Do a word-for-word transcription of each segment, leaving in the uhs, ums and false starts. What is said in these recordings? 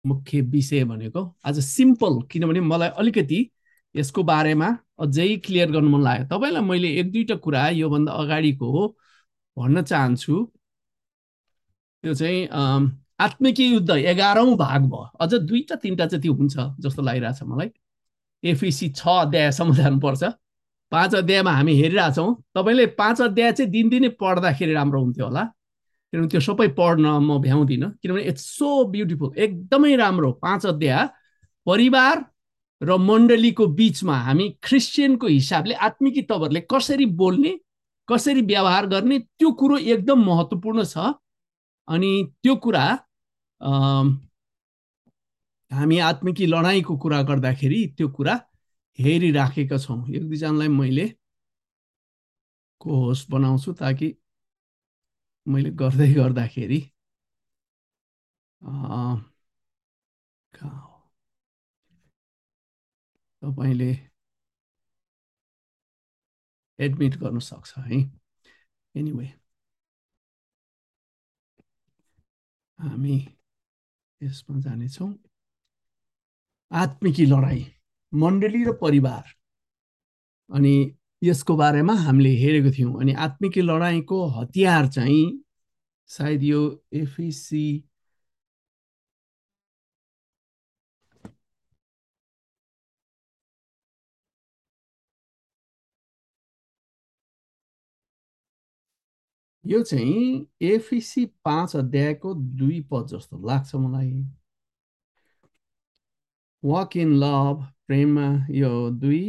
मुख्य विषय भनेको आज सिम्पल, किनभने मलाई अलिकति यसको बारेमा अझै क्लियर गर्नु मन लाग्यो। तपाईँलाई मैले एक दुईवटा कुरा योभन्दा अगाडिको भन्न चाहन्छु। त्यो चाहिँ आत्मिक युद्ध एघारौँ भाग भयो, अझ दुईटा तिनवटा जति हुन्छ जस्तो लागिरहेछ मलाई। एफिसी छ अध्यायसम्म जानुपर्छ। पाँच अध्यायमा हामी हेरिरहेछौँ। तपाईँले पाँच अध्याय चाहिँ दिनदिनै पढ्दाखेरि राम्रो हुन्थ्यो होला, किनभने त्यो सबै पढ्न म भ्याउँदिनँ, किनभने इट्स सो ब्युटिफुल, एकदमै राम्रो। पाँच अध्याय परिवार र मण्डलीको बिचमा हामी क्रिस्चियनको हिसाबले आत्मिक तवरले कसरी बोल्ने, कसरी व्यवहार गर्ने, त्यो कुरो एकदम महत्त्वपूर्ण छ। अनि त्यो कुरा हामी आत्मिकी लडाइँको कुरा गर्दाखेरि त्यो कुरा हेरिराखेका छौँ। एक दुईजनालाई मैले को होस्ट बनाउँछु ताकि मैले गर्दै गर्दाखेरि तपाईँले एडमिट गर्नु सक्छ है। एनिवे हामी यसमा जानेछौँ। आत्मिकी लडाइँ, मण्डली र परिवार, अनि यसको बारेमा हामीले हेरेको थियौँ। अनि आत्मिकी लडाइँको हतियार चाहिँ सायद यो एफिसी यो चाहिँ एफिसी पाँच अध्यायको दुई पद जस्तो लाग्छ मलाई। वक इन लभ, प्रेममा, यो दुई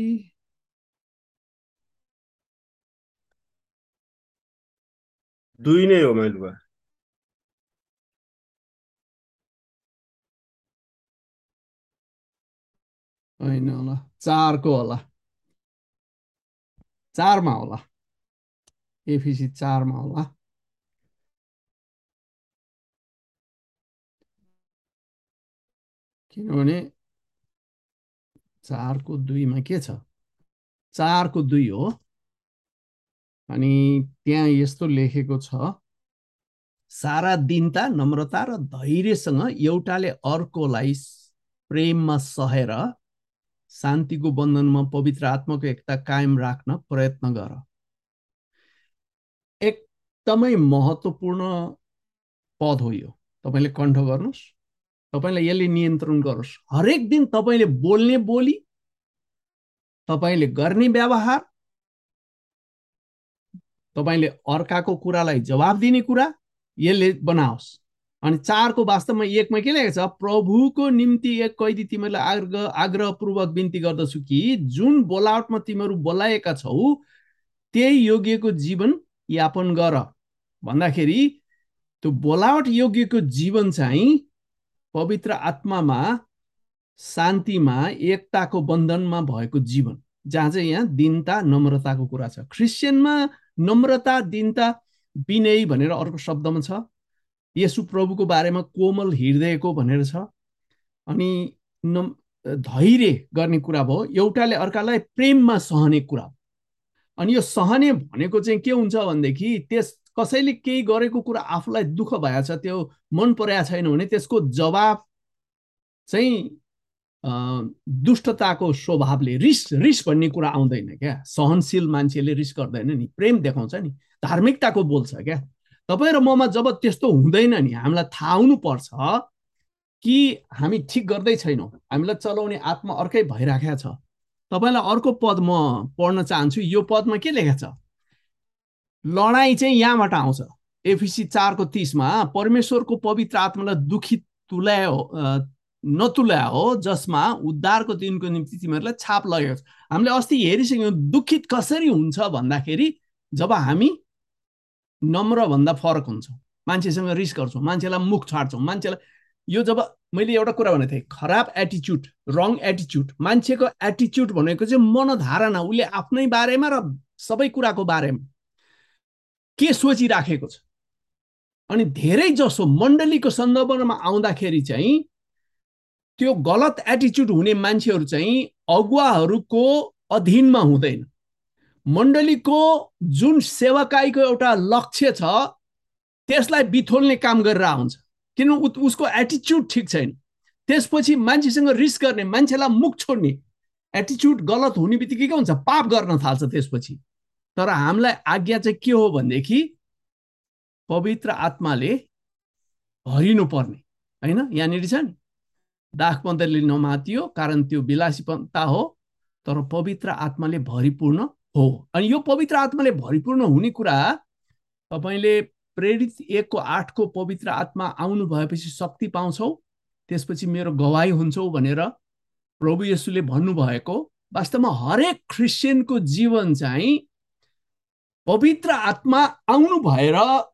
दुई नै हो मैले भयो। होइन होला, चारको होला, चारमा होला, एफिसी चारमा होला। किनभने चारको दुईमा के छ, चारको दुई हो। अनि त्यहाँ यस्तो लेखेको छ, सारा दीनता, नम्रता र धैर्यसँग एउटाले अर्कोलाई प्रेममा सहेर शान्तिको बन्धनमा पवित्र आत्माको एकता कायम राख्न प्रयत्न गर। एकदमै महत्त्वपूर्ण पद हो यो, तपाईँले कण्ठ गर्नुहोस्, तपाईँलाई यसले नियन्त्रण गरोस्। हरेक दिन तपाईँले बोल्ने बोली, तपाईँले गर्ने व्यवहार, तपाईँले अर्काको कुरालाई जवाब दिने कुरा, यसले बनाओस्। अनि चारको वास्तवमा एकमा के लेखेको छ, प्रभुको निम्ति एक कैदी तिमीलाई आग्रह आग्रहपूर्वक बिन्ती गर्दछु कि जुन बोलावटमा तिमीहरू बोलाएका छौ त्यही योग्यको जीवन यापन गर भन्दाखेरि त्यो बोलावट योग्यको जीवन चाहिँ पवित्र आत्मामा, शान्तिमा, एकताको बन्धनमा भएको जीवन, जहाँ चाहिँ यहाँ दीनता, नम्रताको कुरा छ। क्रिस्चियनमा नम्रता, दीनता, विनय भनेर अर्को शब्दमा छ। येशू प्रभुको बारेमा कोमल हृदयको भनेर छ। अनि धैर्य गर्ने कुरा भयो, एउटाले अर्कालाई प्रेममा सहने कुरा। अनि यो सहने भनेको चाहिँ के हुन्छ भनेदेखि त्यस कसैले केही गरेको कुरा आफूलाई दुःख भएको छ, त्यो मन परेको छैन भने त्यसको जवाब चाहिँ दुष्टताको स्वभावले, रिस रिस भन्ने कुरा आउँदैन क्या। सहनशील मान्छेले रिस गर्दैन नि, प्रेम देखाउँछ नि, धार्मिकताको बोल्छ क्या। तपाईँ र ममा जब त्यस्तो हुँदैन नि, हामीलाई थाहा हुनुपर्छ कि हामी ठिक गर्दै छैनौँ, हामीलाई चलाउने आत्मा अर्कै भइराखेको छ। तपाईँलाई अर्को पद म पढ्न चाहन्छु। यो पदमा के लेखेको छ, लडाइँ चाहिँ यहाँबाट आउँछ। एफिसी चारको तीसमा परमेश्वरको पवित्र आत्मालाई दुखित तुल्यायो नतुल्यायो, जसमा उद्धारको दिनको निम्ति तिमीहरूलाई छाप लगेको छ। हामीले अस्ति हेरिसक्यौँ दुखित कसरी हुन्छ भन्दाखेरि जब हामी नम्र भन्दा फरक हुन्छौँ, मान्छेसँग रिस गर्छौँ, मान्छेलाई मुख छाड्छौँ, मान्छेलाई यो जब मैले एउटा कुरा भनेको थिएँ, खराब एटिच्युड, रङ एटिच्युड, मान्छेको एटिच्युड भनेको चाहिँ मनोधारणा, उसले आफ्नै बारेमा र सबै कुराको बारेमा के सोचिराखेको छ। अनि धेरै जसो मण्डलीको सन्दर्भमा आउँदाखेरि चाहिँ त्यो गलत एटिच्युड हुने मान्छेहरू चाहिँ अगुवाहरूको अधीनमा हुँदैन। मण्डलीको जुन सेवकाईको एउटा लक्ष्य छ त्यसलाई बिथोल्ने काम गरेर आउँछ, किन उसको एटिच्युड ठिक छैन। त्यसपछि मान्छेसँग रिस गर्ने, मान्छेलाई मुख छोड्ने एटिच्युड गलत हुने बित्तिकै के हुन्छ, पाप गर्न थाल्छ त्यसपछि। तर हामीलाई आज्ञा चाहिँ के हो भनेदेखि पवित्र आत्माले भरिनु पर्ने, हैन? यहाँनिर छ नि, दाखपन्तले नमातियो कारण त्यो विलासीपन्था हो, तर पवित्र आत्माले भरिपूर्ण हो। अनि यो पवित्र आत्माले भरिपूर्ण हुने कुरा तपाईले प्रेरित एक को आठ को पवित्र आत्मा आउनु भएपछि शक्ति पाउँछौ, त्यसपछि मेरो गवाही हुन्छौ भनेर प्रभु येशूले भन्नुभएको। वास्तवमा हरेक ख्रिस्चियनको जीवन चाहिँ पवित्र आत्मा आउनु भएर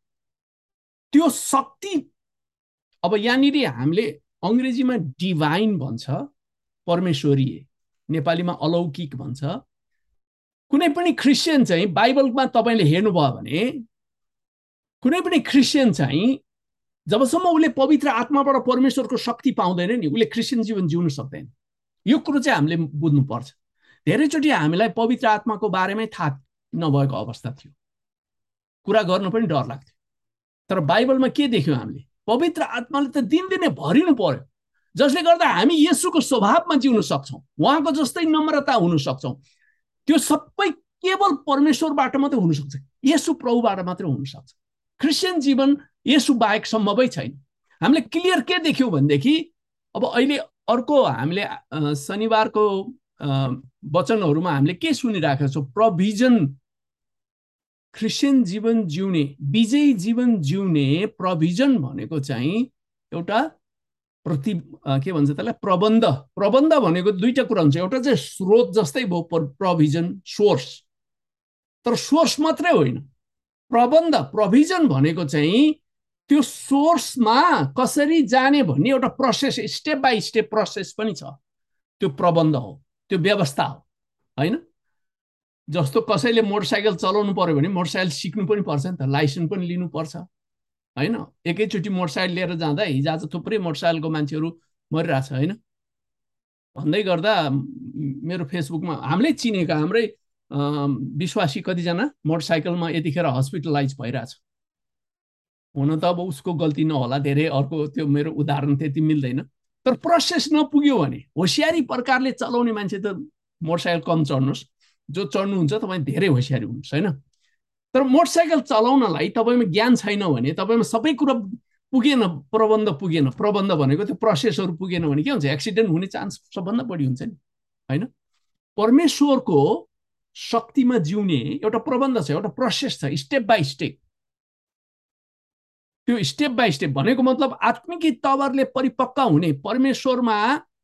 त्यो शक्ति, अब यहाँनिर हामीले अंग्रेजीमा डिभाइन भन्छ, परमेश्वरीय, नेपालीमा अलौकिक भन्छ। कुनै पनि ख्रिस्चियन चाहिँ बाइबलमा तपाईले हेर्नुभयो भने कुनै पनि ख्रिस्चियन चाहिँ जबसम्म उसले पवित्र आत्माबाट परमेश्वरको शक्ति पाउँदैन नि, उसले ख्रिस्चियन जीवन जिउन सक्दैन। यो कुरो चाहिँ हामीले बुझ्नुपर्छ। धेरैचोटि हामीलाई पवित्र आत्माको बारेमै थाहा नभएको अवस्था थियो, कुरा गर्न पनि डर लाग्थ्यो। तर बाइबलमा के देख्यौँ हामीले? पवित्र आत्माले त दिनदिनै भरिनु पर्यो, जसले गर्दा हामी येशूको स्वभावमा जिउन सक्छौँ, उहाँको जस्तै नम्रता हुन सक्छौँ। त्यो सबै केवल परमेश्वरबाट मात्रै हुन सक्छ, येशू प्रभुबाट मात्रै हुन सक्छ। ख्रिस्चियन जीवन येशू बाहेक सम्भवै छैन। हामीले क्लियर के देख्यौँ भनेदेखि अब अहिले अर्को हामीले शनिबारको वचनहरूमा हामीले के सुनिराखेका छौँ? प्रोभिजन। ख्रिस्चियन जीवन जिउने, विजयी जीवन जिउने प्रोभिजन भनेको चाहिँ एउटा प्रति के भन्छ त्यसलाई, प्रबन्ध। प्रबन्ध भनेको दुईटा कुरा हुन्छ, एउटा चाहिँ स्रोत जस्तै भयो प्रोभिजन, सोर्स, तर सोर्स मात्रै होइन। प्रबन्ध, प्रोभिजन भनेको चाहिँ त्यो सोर्समा कसरी जाने भन्ने एउटा process, step by step process पनि छ। त्यो प्रबन्ध हो, त्यो व्यवस्था हो, हैन? जस्तो कसैले मोटरसाइकल चलाउनु पर्यो भने मोटरसाइकल सिक्नु पनि पर्छ नि त, लाइसेन्स पनि लिनु पर्छ, हैन? एकैचोटि मोटरसाइकल लिएर जाँदा हिजो आज थुप्रै मोटरसाइकलको मान्छेहरू मरिरहेछ, हैन? भन्दै गर्दा मेरो फेसबुकमा हामीले चिनेका हाम्रै विश्वासी कतिजना मोटरसाइकलमा यतिखेर हस्पिटलाइज भइरहेछ। हुन त अब उसको गल्ती नहोला, धेरै अर्को त्यो मेरो उदाहरण त्यति मिल्दैन, तर प्रोसेस नपुग्यो भने होसियारी प्रकारले चलाउने मान्छे त मोटरसाइकल कम चढ्नुहोस्, जो चढ्नुहुन्छ तपाईँ धेरै होसियारी हुनुहोस्, हैन? तर मोटरसाइकल चलाउनलाई तपाईँमा ज्ञान छैन भने, तपाईँमा सबै कुरा पुगेन, प्रबन्ध पुगेन, प्रबन्ध भनेको त्यो प्रोसेसहरू पुगेन भने के हुन्छ? एक्सिडेन्ट हुने चान्स सबभन्दा बढी हुन्छ नि, हैन? परमेश्वरको शक्तिमा जिउने एउटा प्रबन्ध छ, एउटा प्रोसेस छ, स्टेप बाई स्टेप। त्यो स्टेप बाई स्टेप भनेको मतलब आत्मिक तवरले परिपक्व हुने, परमेश्वरमा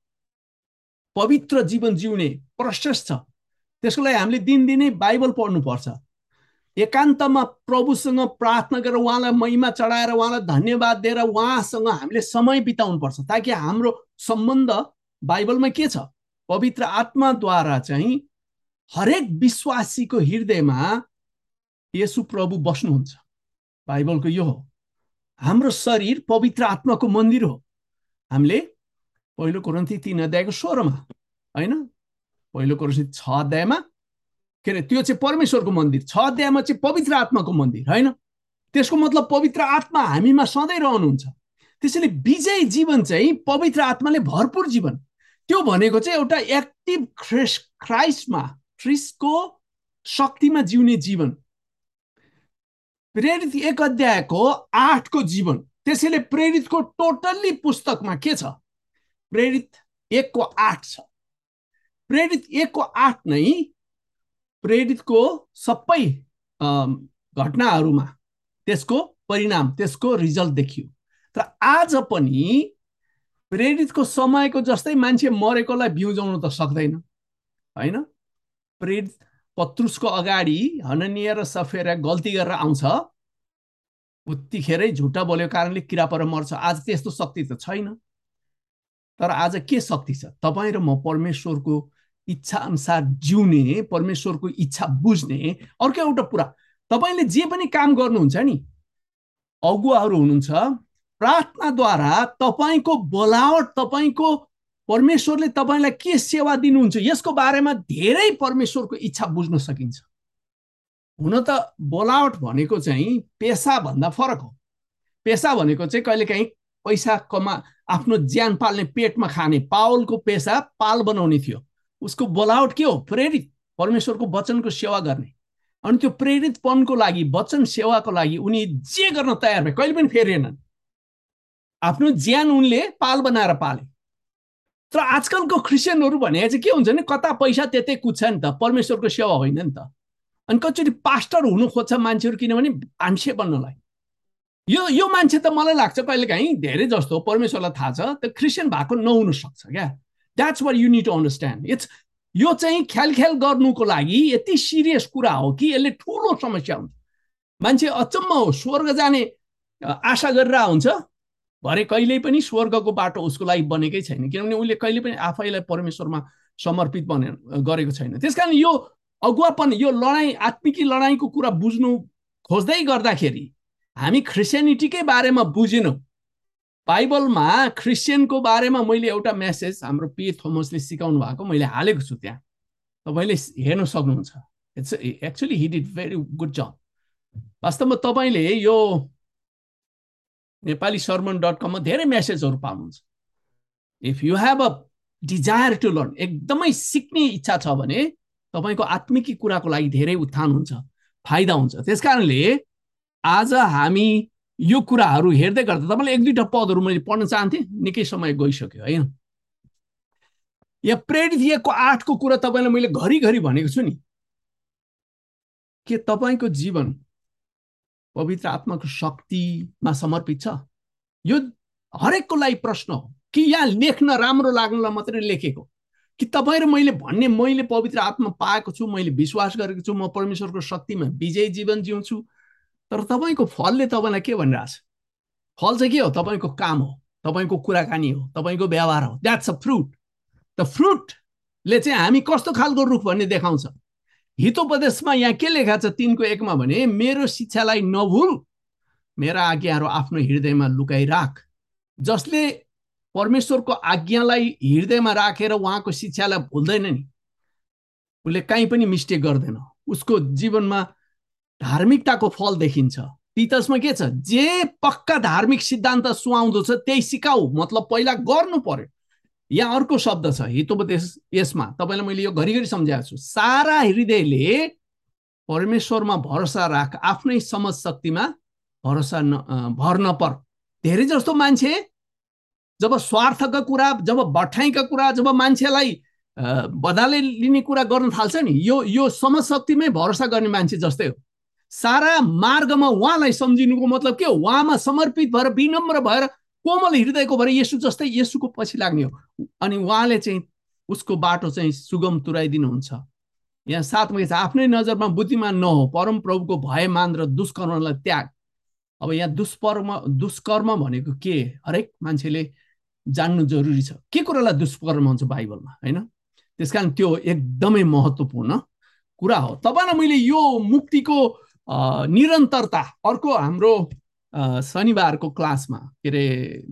पवित्र जीवन जिउने प्रोसेस छ। त्यसको लागि हामीले दिनदिनै बाइबल पढ्नुपर्छ, एकान्तमा प्रभुसँग प्रार्थना गरेर उहाँलाई महिमा चढाएर उहाँलाई धन्यवाद दिएर उहाँसँग हामीले समय बिताउनुपर्छ, ताकि हाम्रो सम्बन्ध बाइबलमा के छ? पवित्र आत्माद्वारा चाहिँ हरेक विश्वासीको हृदयमा येशू प्रभु बस्नुहुन्छ। बाइबलको यो हो। हाम्रो शरीर पवित्र आत्माको मन्दिर हो। हामीले पहिलो कोरिन्थी तीन अध्यायको सोह्रमा, हैन? पहिलो कोरिन्थी छ अध्यायमा के अरे त्यो चाहिँ परमेश्वरको मन्दिर, छ अध्यायमा चाहिँ पवित्र आत्माको मन्दिर, हैन? त्यसको मतलब पवित्र आत्मा हामीमा सधैँ रहनुहुन्छ। त्यसैले विजयी जीवन चाहिँ पवित्र आत्माले भरपूर जीवन, त्यो भनेको चाहिँ एउटा एक्टिभ ख्रिस्ट क्राइस्टमा, ख्रिस्टको शक्तिमा जिउने जीवन। प्रेरित एक अध्यायको आठको जीवन, त्यसैले प्रेरितको टोटल्ली पुस्तकमा के छ? प्रेरित एक को आठ छ। प्रेरित एक को आठ नै प्रेरितको सबै घटनाहरूमा त्यसको परिणाम, त्यसको रिजल्ट देखियो। तर आज पनि प्रेरितको समयको जस्तै मान्छे मरेकोलाई बिउजाउन त सक्दैन, हैन? प्रेरित पत्रुसको अगाडि हननिया र सफेरा गल्ती गरेर आउँछ, उत्तिखेरै झुटा बोलेको कारणले किरा पर मर्छ। आज त्यस्तो शक्ति त छैन। तर आज के शक्ति छ? तपाईँ र म परमेश्वरको इच्छा अनुसार जिउने, परमेश्वरको इच्छा बुझ्ने। अर्को एउटा कुरा, तपाईँले जे पनि काम गर्नुहुन्छ नि, अगुवाहरू हुनुहुन्छ, प्रार्थनाद्वारा तपाईँको बोलावट, तपाईँको परमेश्वरले तपाईँलाई के सेवा दिनुहुन्छ यसको बारेमा धेरै परमेश्वरको इच्छा बुझ्न सकिन्छ। हुन त बोलावट भनेको चाहिँ पेसा भन्दा फरक हो। पेसा भनेको चाहिँ कहिलेकाहीँ पैसा कमा आफ्नो ज्यान पाल्ने पेटमा खाने पावलको पेसा पाल बनाउने थियो। उसको बोलावट के हो? प्रेरित, परमेश्वरको वचनको सेवा गर्ने। अनि त्यो प्रेरितपनको लागि, वचन सेवाको लागि उनी जे गर्न तयार भए, कहिले पनि फेरिएनन्। आफ्नो ज्यान उनले पाल बनाएर पाले। तर आजकलको क्रिस्चियनहरू भने चाहिँ के हुन्छ नि, कता पैसा त्यतै कुद्छ नि त, परमेश्वरको सेवा होइन नि त। अनि कतिचोटि पास्टर हुनु खोज्छ मान्छेहरू, किनभने मान्छे बन्नलाई। यो यो मान्छे त मलाई लाग्छ कहिलेकाहीँ धेरै जस्तो परमेश्वरलाई थाहा छ त क्रिस्चियन भएको नहुन सक्छ क्या। That's what you need to understand. It's यो चाहिँ ख्याल ख्याल गर्नुको लागि यति सिरियस कुरा हो कि यसले ठुलो समस्या हुन्छ। मान्छे अचम्म हो, स्वर्ग जाने आशा गरेर हुन्छ, भरे कहिल्यै पनि स्वर्गको बाटो उसको लागि बनेकै छैन, किनभने उसले कहिले पनि आफैलाई परमेश्वरमा समर्पित बने गरेको छैन। त्यसकारण यो अगुवापन, यो लडाइँ, आत्मिकी लडाइँको कुरा बुझ्नु खोज्दै गर्दाखेरि हामी क्रिस्चियनिटीकै बारेमा बुझेनौँ। बाइबलमा क्रिस्चियनको बारेमा मैले एउटा मेसेज हाम्रो पी थोमसले सिकाउनु भएको मैले हालेको छु, त्यहाँ तपाईँले हेर्न सक्नुहुन्छ। It's actually he did very good job. वास्तवमा तपाईँले यो नेपाली सर्मन डट कममा धेरै मेसेजहरू पाउनुहुन्छ। If you have a desire to learn, एकदमै सिक्ने इच्छा छ भने तपाईँको आत्मिकी कुराको लागि धेरै उत्थान हुन्छ, फाइदा हुन्छ। त्यस कारणले आज हामी यो कुराहरू हेर्दै गर्दा तपाईँलाई एक दुईवटा पदहरू मैले पढ्न चाहन्थेँ, निकै समय गइसक्यो होइन। यहाँ प्रेरित एकको आठको कुरा तपाईँलाई मैले घरिघरि भनेको छु नि, के तपाईँको जीवन पवित्र आत्माको शक्तिमा समर्पित छ? यो हरेकको लागि प्रश्न हो कि यहाँ लेख्न राम्रो लाग्नुलाई मात्रै लेखेको, कि तपाईँ र मैले भन्ने मैले पवित्र आत्मा पाएको छु, मैले विश्वास गरेको छु, म परमेश्वरको शक्तिमा विजयी जीवन जिउँछु। तर तपाईँको फलले तपाईँलाई के भनिरहेछ? फल चाहिँ के हो? तपाईँको काम हो, तपाईँको कुराकानी हो, तपाईँको व्यवहार हो। That's a fruit. द फ्रुटले चाहिँ हामी कस्तो खालको रुख भन्ने देखाउँछ। हितोपदेशमा यहाँ के लेखा छ तीनको एकमा भने, मेरो शिक्षालाई नभुल, मेरा आज्ञाहरू आफ्नो हृदयमा लुकाइराख। जसले परमेश्वरको आज्ञालाई हृदयमा राखेर उहाँको शिक्षालाई भुल्दैन नि, उसले कहीँ पनि मिस्टेक गर्दैन। उसको जीवनमा धार्मिकताको फल देखिन्छ। तीतसमा के छ? जे पक्का धार्मिक सिद्धान्त सुहाउँदो छ त्यही सिकाऊ, मतलब पहिला गर्नु पर्यो। यहाँ अर्को शब्द छ हितोपदेश, यसमा तपाईँलाई मैले यो घरिघरि सम्झाएको छु। सारा हृदयले परमेश्वरमा भरोसा राख, आफ्नै समझ शक्तिमा भरोसा न भर नपर। धेरै जस्तो मान्छे जब स्वार्थका कुरा, जब बठाइका कुरा, जब मान्छेलाई बधाले लिने कुरा गर्न थाल्छ नि, यो यो समझ शक्तिमै भरोसा गर्ने मान्छे जस्तै हो। सारा मार्गमा उहाँलाई सम्झिनुको मतलब के हो? उहाँमा समर्पित भएर, विनम्र भएर, कोमल हृदयको भएर येशू जस्तै येशूको पछि लाग्ने हो। अनि उहाँले चाहिँ उसको बाटो चाहिँ सुगम तुराइदिनुहुन्छ। यहाँ साथमा के छ? आफ्नै नजरमा बुद्धिमान नहो, परम प्रभुको भय मान र दुष्कर्मलाई त्याग। अब यहाँ दुष्कर्म दुष्कर्म भनेको के? हरेक मान्छेले जान्नु जरुरी छ के कुरालाई दुष्कर्म हुन्छ बाइबलमा, होइन? त्यसकारण त्यो एकदमै महत्त्वपूर्ण कुरा हो। तपाईँलाई मैले यो मुक्तिको निरन्तरता अर्को हाम्रो शनिबारको क्लासमा के अरे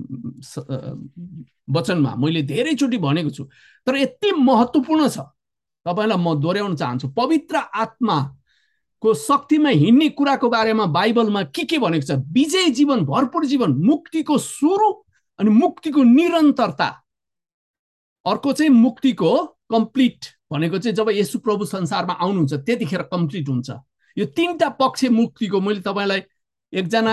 वचनमा मैले धेरैचोटि भनेको छु, तर यति महत्त्वपूर्ण छ, तपाईँलाई म दोहोऱ्याउन चाहन्छु। पवित्र आत्माको शक्तिमा हिँड्ने कुराको बारेमा बाइबलमा के के भनेको छ? विजय जीवन, भरपूर जीवन, मुक्तिको सुरु अनि मुक्तिको निरन्तरता। अर्को चाहिँ मुक्तिको कम्प्लिट भनेको चाहिँ जब येशू प्रभु संसारमा आउनुहुन्छ त्यतिखेर कम्प्लिट हुन्छ। यो तीनटा पक्ष मुक्तिको मैले तपाईँलाई एकजना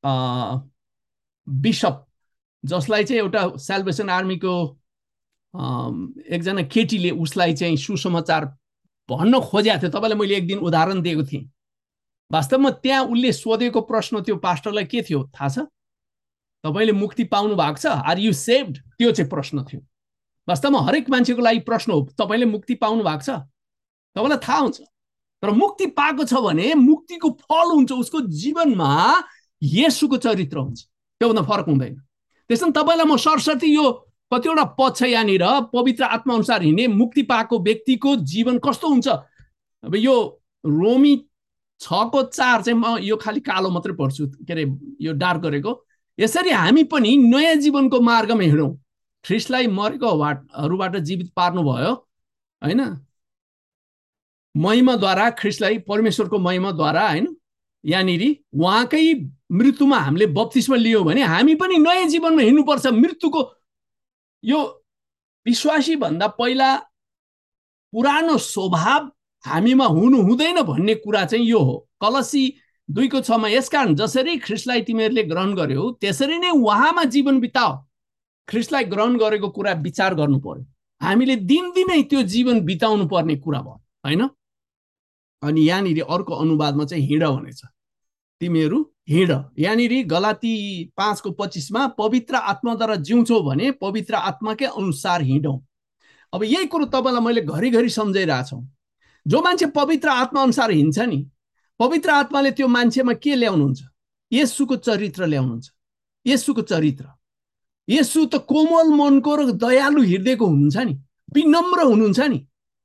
बिशप, जसलाई चाहिँ एउटा सेल्भेसन आर्मीको एकजना केटीले उसलाई चाहिँ सुसमाचार भन्न खोजेको थियो, तपाईँलाई मैले एक दिन उदाहरण दिएको थिएँ। वास्तवमा त्यहाँ उसले सोधेको प्रश्न त्यो पास्टरलाई के थियो थाहा छ? तपाईँले मुक्ति पाउनु भएको छ? Are you saved? त्यो चाहिँ प्रश्न थियो। वास्तवमा हरेक मान्छेको लागि प्रश्न हो, तपाईँले मुक्ति पाउनु भएको छ? तपाईँलाई थाहा हुन्छ। तर मुक्ति पाएको छ भने मुक्तिको फल हुन्छ, उसको जीवनमा येशूको चरित्र हुन्छ, त्योभन्दा फरक हुँदैन। त्यसैले तपाईँलाई म सरसर्ती यो कतिवटा पद छ यहाँनिर, पवित्र आत्मा अनुसार हिँड्ने मुक्ति पाएको व्यक्तिको जीवन कस्तो हुन्छ। अब यो रोमी छको चार चाहिँ म यो खालि कालो मात्रै पढ्छु, के अरे यो डार्क गरेको। यसरी हामी पनि नयाँ जीवनको मार्गमा हिँडौँ। ख्रिस्टलाई मरेकोहरूबाट जीवित पार्नुभयो, होइन? महिमाद्वारा, ख्रिस्टलाई परमेश्वरको महिमाद्वारा, होइन? यहाँनिर उहाँकै मृत्युमा हामीले बप्तिस्मा लियौँ भने हामी पनि नयाँ जीवनमा हिँड्नुपर्छ। मृत्युको यो विश्वासी भन्दा पहिला पुरानो स्वभाव हामीमा हुनु हुँदैन भन्ने कुरा चाहिँ यो हो। कलसी दुईको छमा यसकारण जसरी ख्रिस्टलाई तिमीहरूले ग्रहण गर्यौ त्यसरी नै उहाँमा जीवन बिताओ। ख्रिस्टलाई ग्रहण गरेको कुरा विचार गर्नु पर्यो। हामीले दिनदिनै त्यो जीवन बिताउनु पर्ने कुरा भयो हैन। अनि यहाँनिर अर्को अनुवादमा चाहिँ हिँड भनेछ, तिमीहरू हिँड। यहाँनिर गलाती पाँचको पच्चिसमा पवित्र आत्माद्वारा जिउँछौ भने पवित्र आत्माकै अनुसार हिँडौँ। अब यही कुरो तपाईँलाई मैले घरिघरि सम्झाइरहेको छु। जो मान्छे पवित्र आत्मा अनुसार हिँड्छ नि, पवित्र आत्माले त्यो मान्छेमा के ल्याउनुहुन्छ? येशूको चरित्र ल्याउनुहुन्छ। येशूको चरित्र, येशू त कोमल मनको र दयालु हृदयको हुनुहुन्छ नि, विनम्र हुनुहुन्छ नि।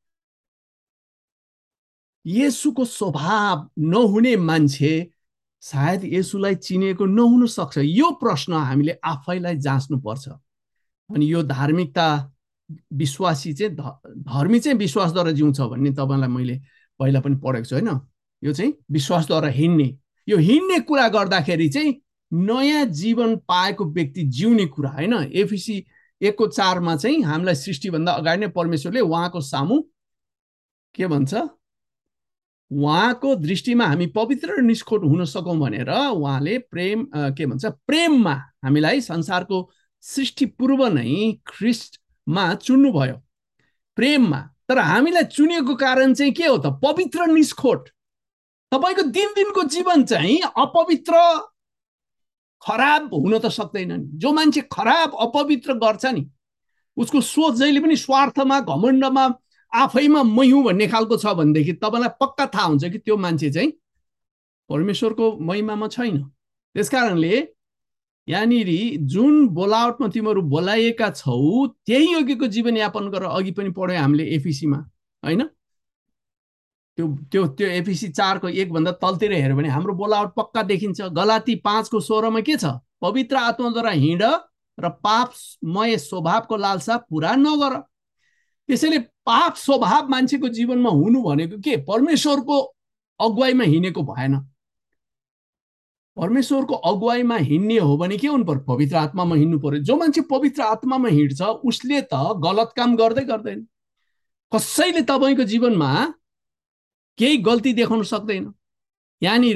येशूको स्वभाव नहुने मान्छे सायद येशूलाई चिनेको नहुन सक्छ। यो प्रश्न हामीले आफैलाई जाँच्नु पर्छ। अनि यो धार्मिकता विश्वासी चाहिँ धर्मी चाहिँ विश्वासद्वारा जिउँछ भन्ने तपाईँलाई मैले पहिला पनि पढेको छु हैन। यो चाहिँ विश्वासद्वारा हिँड्ने, यो हिँड्ने कुरा गर्दाखेरि चाहिँ नयाँ जीवन पाएको व्यक्ति जिउने कुरा हैन। एफिसी एकको चारमा चाहिँ हामीलाई सृष्टिभन्दा अगाडि नै परमेश्वरले उहाँको सामु के भन्छ, उहाँको दृष्टिमा हामी पवित्र र निष्खोट हुन सकौँ भनेर उहाँले प्रेम के भन्छ प्रेममा हामीलाई संसारको सृष्टि पूर्व नै ख्रिस्टमा चुन्नुभयो, प्रेममा। तर हामीलाई चुनेको कारण चाहिँ के हो त? पवित्र निष्खोट। तपाईको दिनदिनको जीवन चाहिँ अपवित्र खराब हुन त सक्दैन नि। जो मान्छे खराब अपवित्र गर्छ नि उसको सोच जहिले पनि स्वार्थमा घमण्डमा आफैमा मै हुँ भन्ने खालको छ भनेदेखि तपाईलाई पक्का थाहा हुन्छ कि त्यो मान्छे चाहिँ परमेश्वरको महिमामा छैन। त्यसकारणले यहाँनिर जुन बोलावटमा तिमीहरू बोलाइएका छौ त्यही योग्यको जीवनयापन गरेर, अघि पनि पढ्यौँ हामीले एफिसीमा हैन। त्यो त्यो त्यो एफिसी चारको एक भन्दा तलतिर हेऱ्यो भने हाम्रो बोलावट पक्का देखिन्छ। गलाती पाँचको सोह्रमा के छ? पवित्र आत्माद्वारा हिँड र पापमय स्वभावको लालसा पुरा नगर। त्यसैले पाप स्वभाव मान्छेको जीवनमा हुनु भनेको के? परमेश्वरको अगुवाईमा हिँडेको भएन। परमेश्वरको अगुवाईमा हिँड्ने हो भने के हुनु पर्यो? पवित्र आत्मामा हिँड्नु पर्यो। जो मान्छे पवित्र आत्मामा हिँड्छ उसले त गलत काम गर्दै गर्दैन। कसैले तपाईको जीवनमा केही गल्ती देखाउन सक्दैन। यहाँनिर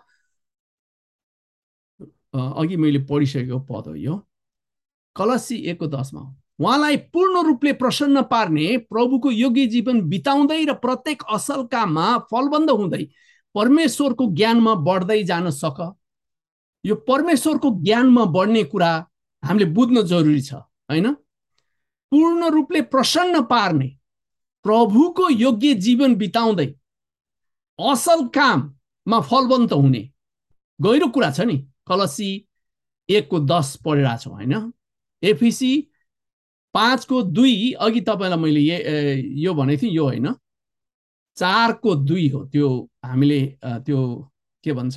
अघि मैले पढिसकेको पद हो यो, कलसी एकको दसमा हो। उहाँलाई पूर्ण रूपले प्रसन्न पार्ने, प्रभुको योग्य जीवन बिताउँदै र प्रत्येक असल काममा फलबन्द हुँदै परमेश्वरको ज्ञानमा बढ्दै जान सक। यो परमेश्वरको ज्ञानमा बढ्ने कुरा हामीले बुझ्न जरुरी छ हैन। पूर्ण रूपले प्रसन्न पार्ने, प्रभुको योग्य जीवन बिताउँदै असल काममा फलबन्द हुने, गहिरो कुरा छ नि। कलसी एकको दस पढिरहेको छौँ हैन। एफिसी पाँचको दुई अघि तपाईँलाई मैले यो भनेको थिएँ, यो होइन, चारको दुई हो त्यो। हामीले त्यो के भन्छ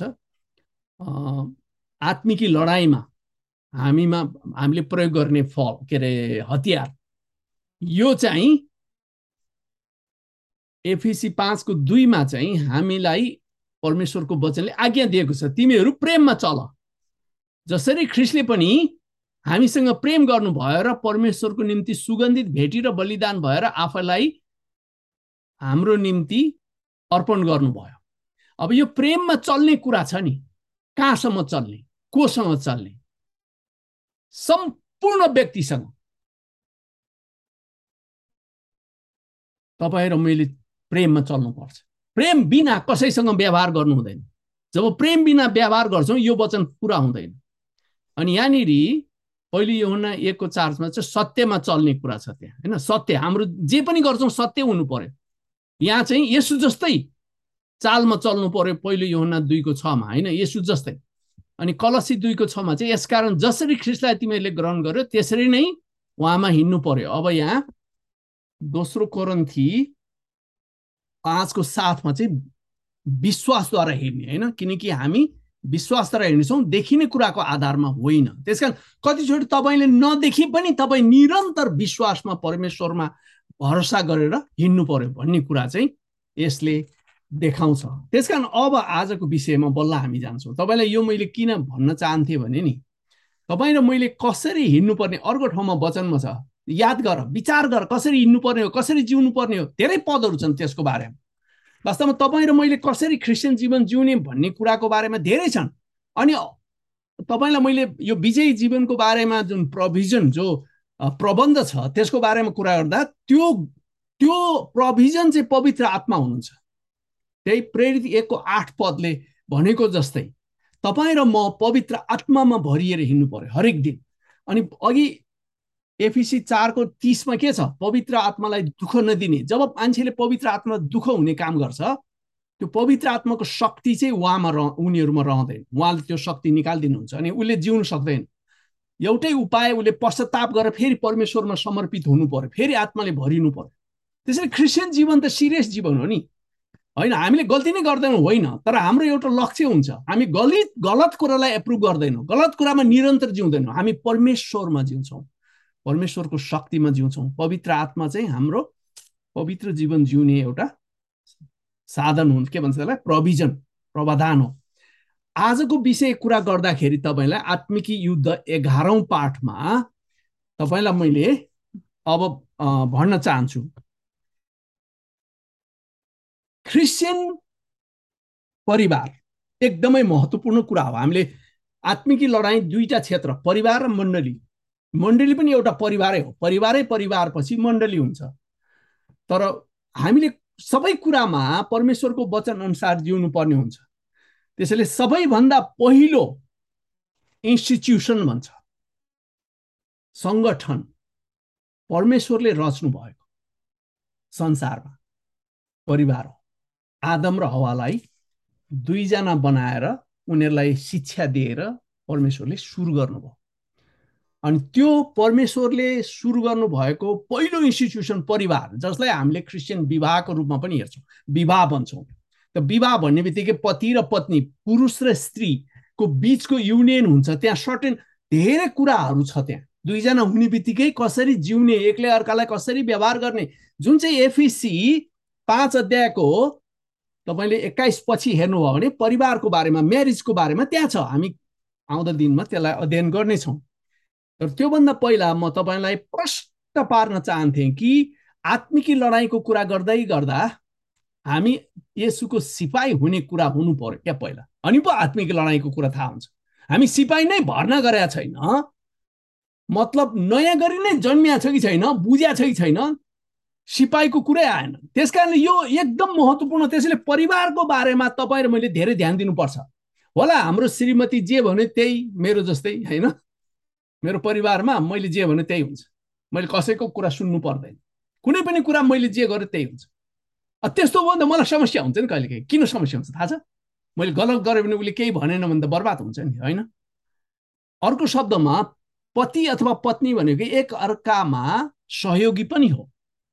आत्मिकी लडाइँमा हामीमा हामीले प्रयोग गर्ने फल के अरे हतियार, यो चाहिँ एफिसी पाँचको दुईमा चाहिँ हामीलाई परमेश्वरको वचनले आज्ञा दिएको छ, तिमीहरू प्रेममा चल। जसरी ख्रिस्टले पनि हामीसँग प्रेम गर्नु भयो र परमेश्वरको निम्ति सुगन्धित भेटी र बलिदान भएर आफैलाई हाम्रो निम्ति अर्पण गर्नुभयो। अब यो प्रेममा चल्ने कुरा छ नि, कहाँसम्म चल्ने, कोसँग चल्ने? सम्पूर्ण व्यक्तिसँग। तपाईँ र मैले प्रेममा चल्नुपर्छ। प्रेम बिना कसैसँग व्यवहार गर्नु हुँदैन। जब प्रेम बिना व्यवहार गर्छौँ यो वचन पुरा हुँदैन। अनि यहाँनिर पहिले यूहन्ना एकको चारमा चाहिँ सत्यमा चल्ने कुरा छ त्यहाँ हैन। सत्य, हाम्रो जे पनि गर्छौँ सत्य हुनु पर्यो। यहाँ चाहिँ येशू जस्तै चालमा चल्नु पर्यो पहिलो यूहन्ना दुईको छमा हैन, येशू जस्तै। अनि कलसी दुईको छमा चाहिँ यसकारण जसरी ख्रिस्टलाई तिमीहरूले ग्रहण गर्यो त्यसरी नै उहाँमा हिँड्नु पर्यो। अब यहाँ दोस्रो कोरिन्थी पाँचको साथमा चाहिँ विश्वासद्वारा हिँड्ने हैन, किनकि हामी विश्वासद्वारा हिँड्छौँ, देखिने कुराको आधारमा होइन। त्यसकारण कतिचोटि तपाईँले नदेखि पनि तपाईँ निरन्तर विश्वासमा परमेश्वरमा भरोसा गरेर हिँड्नु पर्यो भन्ने कुरा चाहिँ यसले देखाउँछ। त्यसकारण अब आजको विषयमा बल्ल हामी जान्छौँ। तपाईँलाई यो मैले किन भन्न चाहन्थेँ भने नि, तपाईँ र मैले कसरी हिँड्नुपर्ने, अर्को ठाउँमा वचनमा छ, याद गर, विचार गर, कसरी हिँड्नुपर्ने हो, कसरी जिउनु पर्ने हो। धेरै पदहरू छन् त्यसको बारेमा। वास्तवमा तपाईँ र मैले कसरी क्रिस्चियन जीवन जिउने भन्ने कुराको बारेमा धेरै छन्। अनि तपाईँलाई मैले यो विजयी जीवनको बारेमा जुन प्रोभिजन, जो प्रबन्ध छ त्यसको बारेमा कुरा गर्दा त्यो त्यो प्रोभिजन चाहिँ पवित्र आत्मा हुनुहुन्छ। त्यही प्रेरित एकको आठ पदले भनेको जस्तै तपाईँ र म पवित्र आत्मामा भरिएर हिँड्नु पर्यो हरेक दिन। अनि अघि एफिसी चारको तीसमा के छ, पवित्र आत्मालाई दुःख नदिने। जब मान्छेले पवित्र आत्मा दुःख हुने काम गर्छ, त्यो पवित्र आत्माको शक्ति चाहिँ उहाँमा रह उनीहरूमा रहँदैन। उहाँले त्यो शक्ति निकालिदिनुहुन्छ अनि उसले जिउन सक्दैन। एउटै उपाय, उसले पश्चाताप गरेर फेरि परमेश्वरमा समर्पित हुनु पर्यो, फेरि आत्माले भरिनु पर्यो। त्यसैले क्रिस्चियन जीवन त सिरियस जीवन हो नि, होइन? हामीले गल्ती नै गर्दैनौँ, होइन, तर हाम्रो एउटा लक्ष्य हुन्छ। हामी गलत गलत कुरालाई एप्रुभ गर्दैनौँ, गलत कुरामा निरन्तर जिउँदैनौँ। हामी परमेश्वरमा जिउँछौँ, परमेश्वरको शक्तिमा जिउँछौँ। पवित्र आत्मा चाहिँ हाम्रो पवित्र जीवन जिउने एउटा साधन हुन्छ। के भन्छ त्यसलाई? प्रोभिजन, प्रावधान हो। आजको विषय कुरा गर्दाखेरि तपाईँलाई आत्मिकी युद्ध एघारौँ पाठमा तपाईँलाई मैले अब भन्न चाहन्छु, क्रिस्चियन परिवार एकदमै महत्त्वपूर्ण कुरा हो। हामीले आत्मिकी लडाईँ दुईटा क्षेत्र, परिवार र मण्डली। मण्डली पनि एउटा परिवारै हो, परिवारै परिवारपछि मण्डली हुन्छ। तर हामीले सबै कुरामा परमेश्वरको वचन अनुसार जिउनु पर्ने हुन्छ। त्यसैले सबैभन्दा पहिलो इन्स्टिट्युसन भन्छ, सङ्गठन परमेश्वरले रच्नु भएको संसारमा परिवार हो। आदम र हवालाई दुईजना बनाएर उनीहरूलाई शिक्षा दिएर परमेश्वरले सुरु गर्नुभयो। अनि त्यो परमेश्वरले सुरु गर्नुभएको पहिलो इन्स्टिट्युसन परिवार, जसलाई हामीले क्रिस्चियन विवाहको रूपमा पनि हेर्छौँ, विवाह भन्छौँ। त विवाह भन्ने बित्तिकै पति र पत्नी, पुरुष र स्त्रीको बिचको युनियन हुन्छ। त्यहाँ सर्टेन धेरै कुराहरू छ। त्यहाँ दुईजना हुने बित्तिकै कसरी जिउने, एकले अर्कालाई कसरी व्यवहार गर्ने, जुन चाहिँ एफिसी पाँच अध्यायको तपाईँले एक्काइस पछि हेर्नुभयो भने परिवारको बारेमा, म्यारिजको बारेमा त्यहाँ छ। हामी आउँदो दिनमा त्यसलाई अध्ययन गर्नेछौँ। तर त्योभन्दा पहिला म तपाईँलाई प्रश्न पार्न चाहन्थेँ कि आत्मिकी लडाइँको कुरा गर्दै गर्दा हामी येशूको सिपाही हुने कुरा हुनु पर्यो क्या पहिला, अनि पो आत्मिकी लडाइँको कुरा थाहा हुन्छ। हामी सिपाही नै भर्ना गरेका छैन, मतलब नयाँ गरी नै जन्मिया छ कि छैन, बुझ्या छ कि छैन, सिपाहीको कुरै आएन। त्यस कारणले यो एकदम महत्त्वपूर्ण। त्यसैले परिवारको बारेमा तपाईँ र मैले धेरै ध्यान दिनुपर्छ। होला हाम्रो श्रीमती जे भने त्यही मेरो जस्तै, होइन? मेरो परिवारमा मैले जे भने त्यही हुन्छ, मैले कसैको कुरा सुन्नु पर्दैन, कुनै पनि कुरा मैले जे गरेँ त्यही हुन्छ। त्यस्तो हो भने त मलाई समस्या हुन्छ नि कहिलेकाहीँ। किन समस्या हुन्छ थाहा छ? मैले गलत गरेँ भने उसले केही भनेन भने त बर्बाद हुन्छ नि, होइन? अर्को शब्दमा पति अथवा पत्नी भनेको एक अर्कामा सहयोगी पनि हो।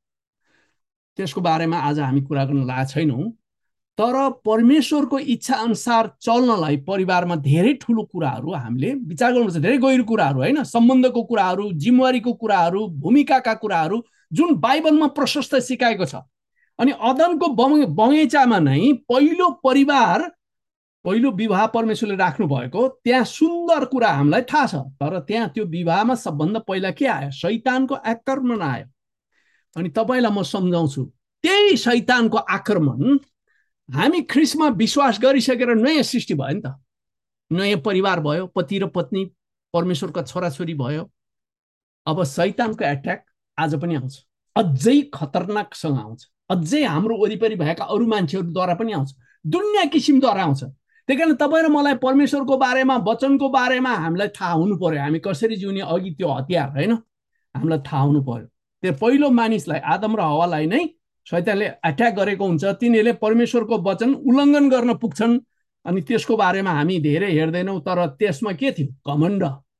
त्यसको बारेमा आज हामी कुरा गर्न लागेका छैनौँ। तर परमेश्वरको इच्छा अनुसार चल्नलाई परिवारमा धेरै ठुलो कुराहरू हामीले विचार गर्नुपर्छ, धेरै गहिरो कुराहरू, होइन? सम्बन्धको कुराहरू, जिम्मेवारीको कुराहरू, भूमिकाका कुराहरू जुन बाइबलमा प्रशस्त सिकाएको छ। अनि अदनको बगैँचामा नै पहिलो परिवार, पहिलो विवाह परमेश्वरले राख्नु भएको, त्यहाँ सुन्दर कुरा हामीलाई थाहा छ। तर त्यहाँ त्यो विवाहमा सबभन्दा पहिला के आयो? शैतानको आक्रमण आयो। अनि तपाईँलाई म सम्झाउँछु, त्यही शैतानको आक्रमण हामी ख्रिस्टमा विश्वास गरिसकेर नयाँ सृष्टि भयो नि त, नयाँ परिवार भयो, पति र पत्नी परमेश्वरका छोराछोरी भयो। अब शैतानको एट्याक आज पनि आउँछ, अझै खतरनाकसँग आउँछ, अझै हाम्रो वरिपरि भएका अरू मान्छेहरूद्वारा पनि आउँछ, दुनियाँ किसिमद्वारा आउँछ। त्यही कारण तपाईँ र मलाई परमेश्वरको बारेमा, वचनको बारेमा हामीलाई थाहा हुनु पर्यो। हामी कसरी जिउने, अघि त्यो हतियार, होइन, हामीलाई थाहा हुनु पर्यो। त्यो पहिलो मानिसलाई, आदम र हवालाई नै शैतानले एट्याक गरेको हुन्छ। तिनीहरूले परमेश्वरको वचन उल्लङ्घन गर्न पुग्छन्। अनि त्यसको बारेमा हामी धेरै हेर्दैनौँ। तर त्यसमा के थियो? घमण्ड,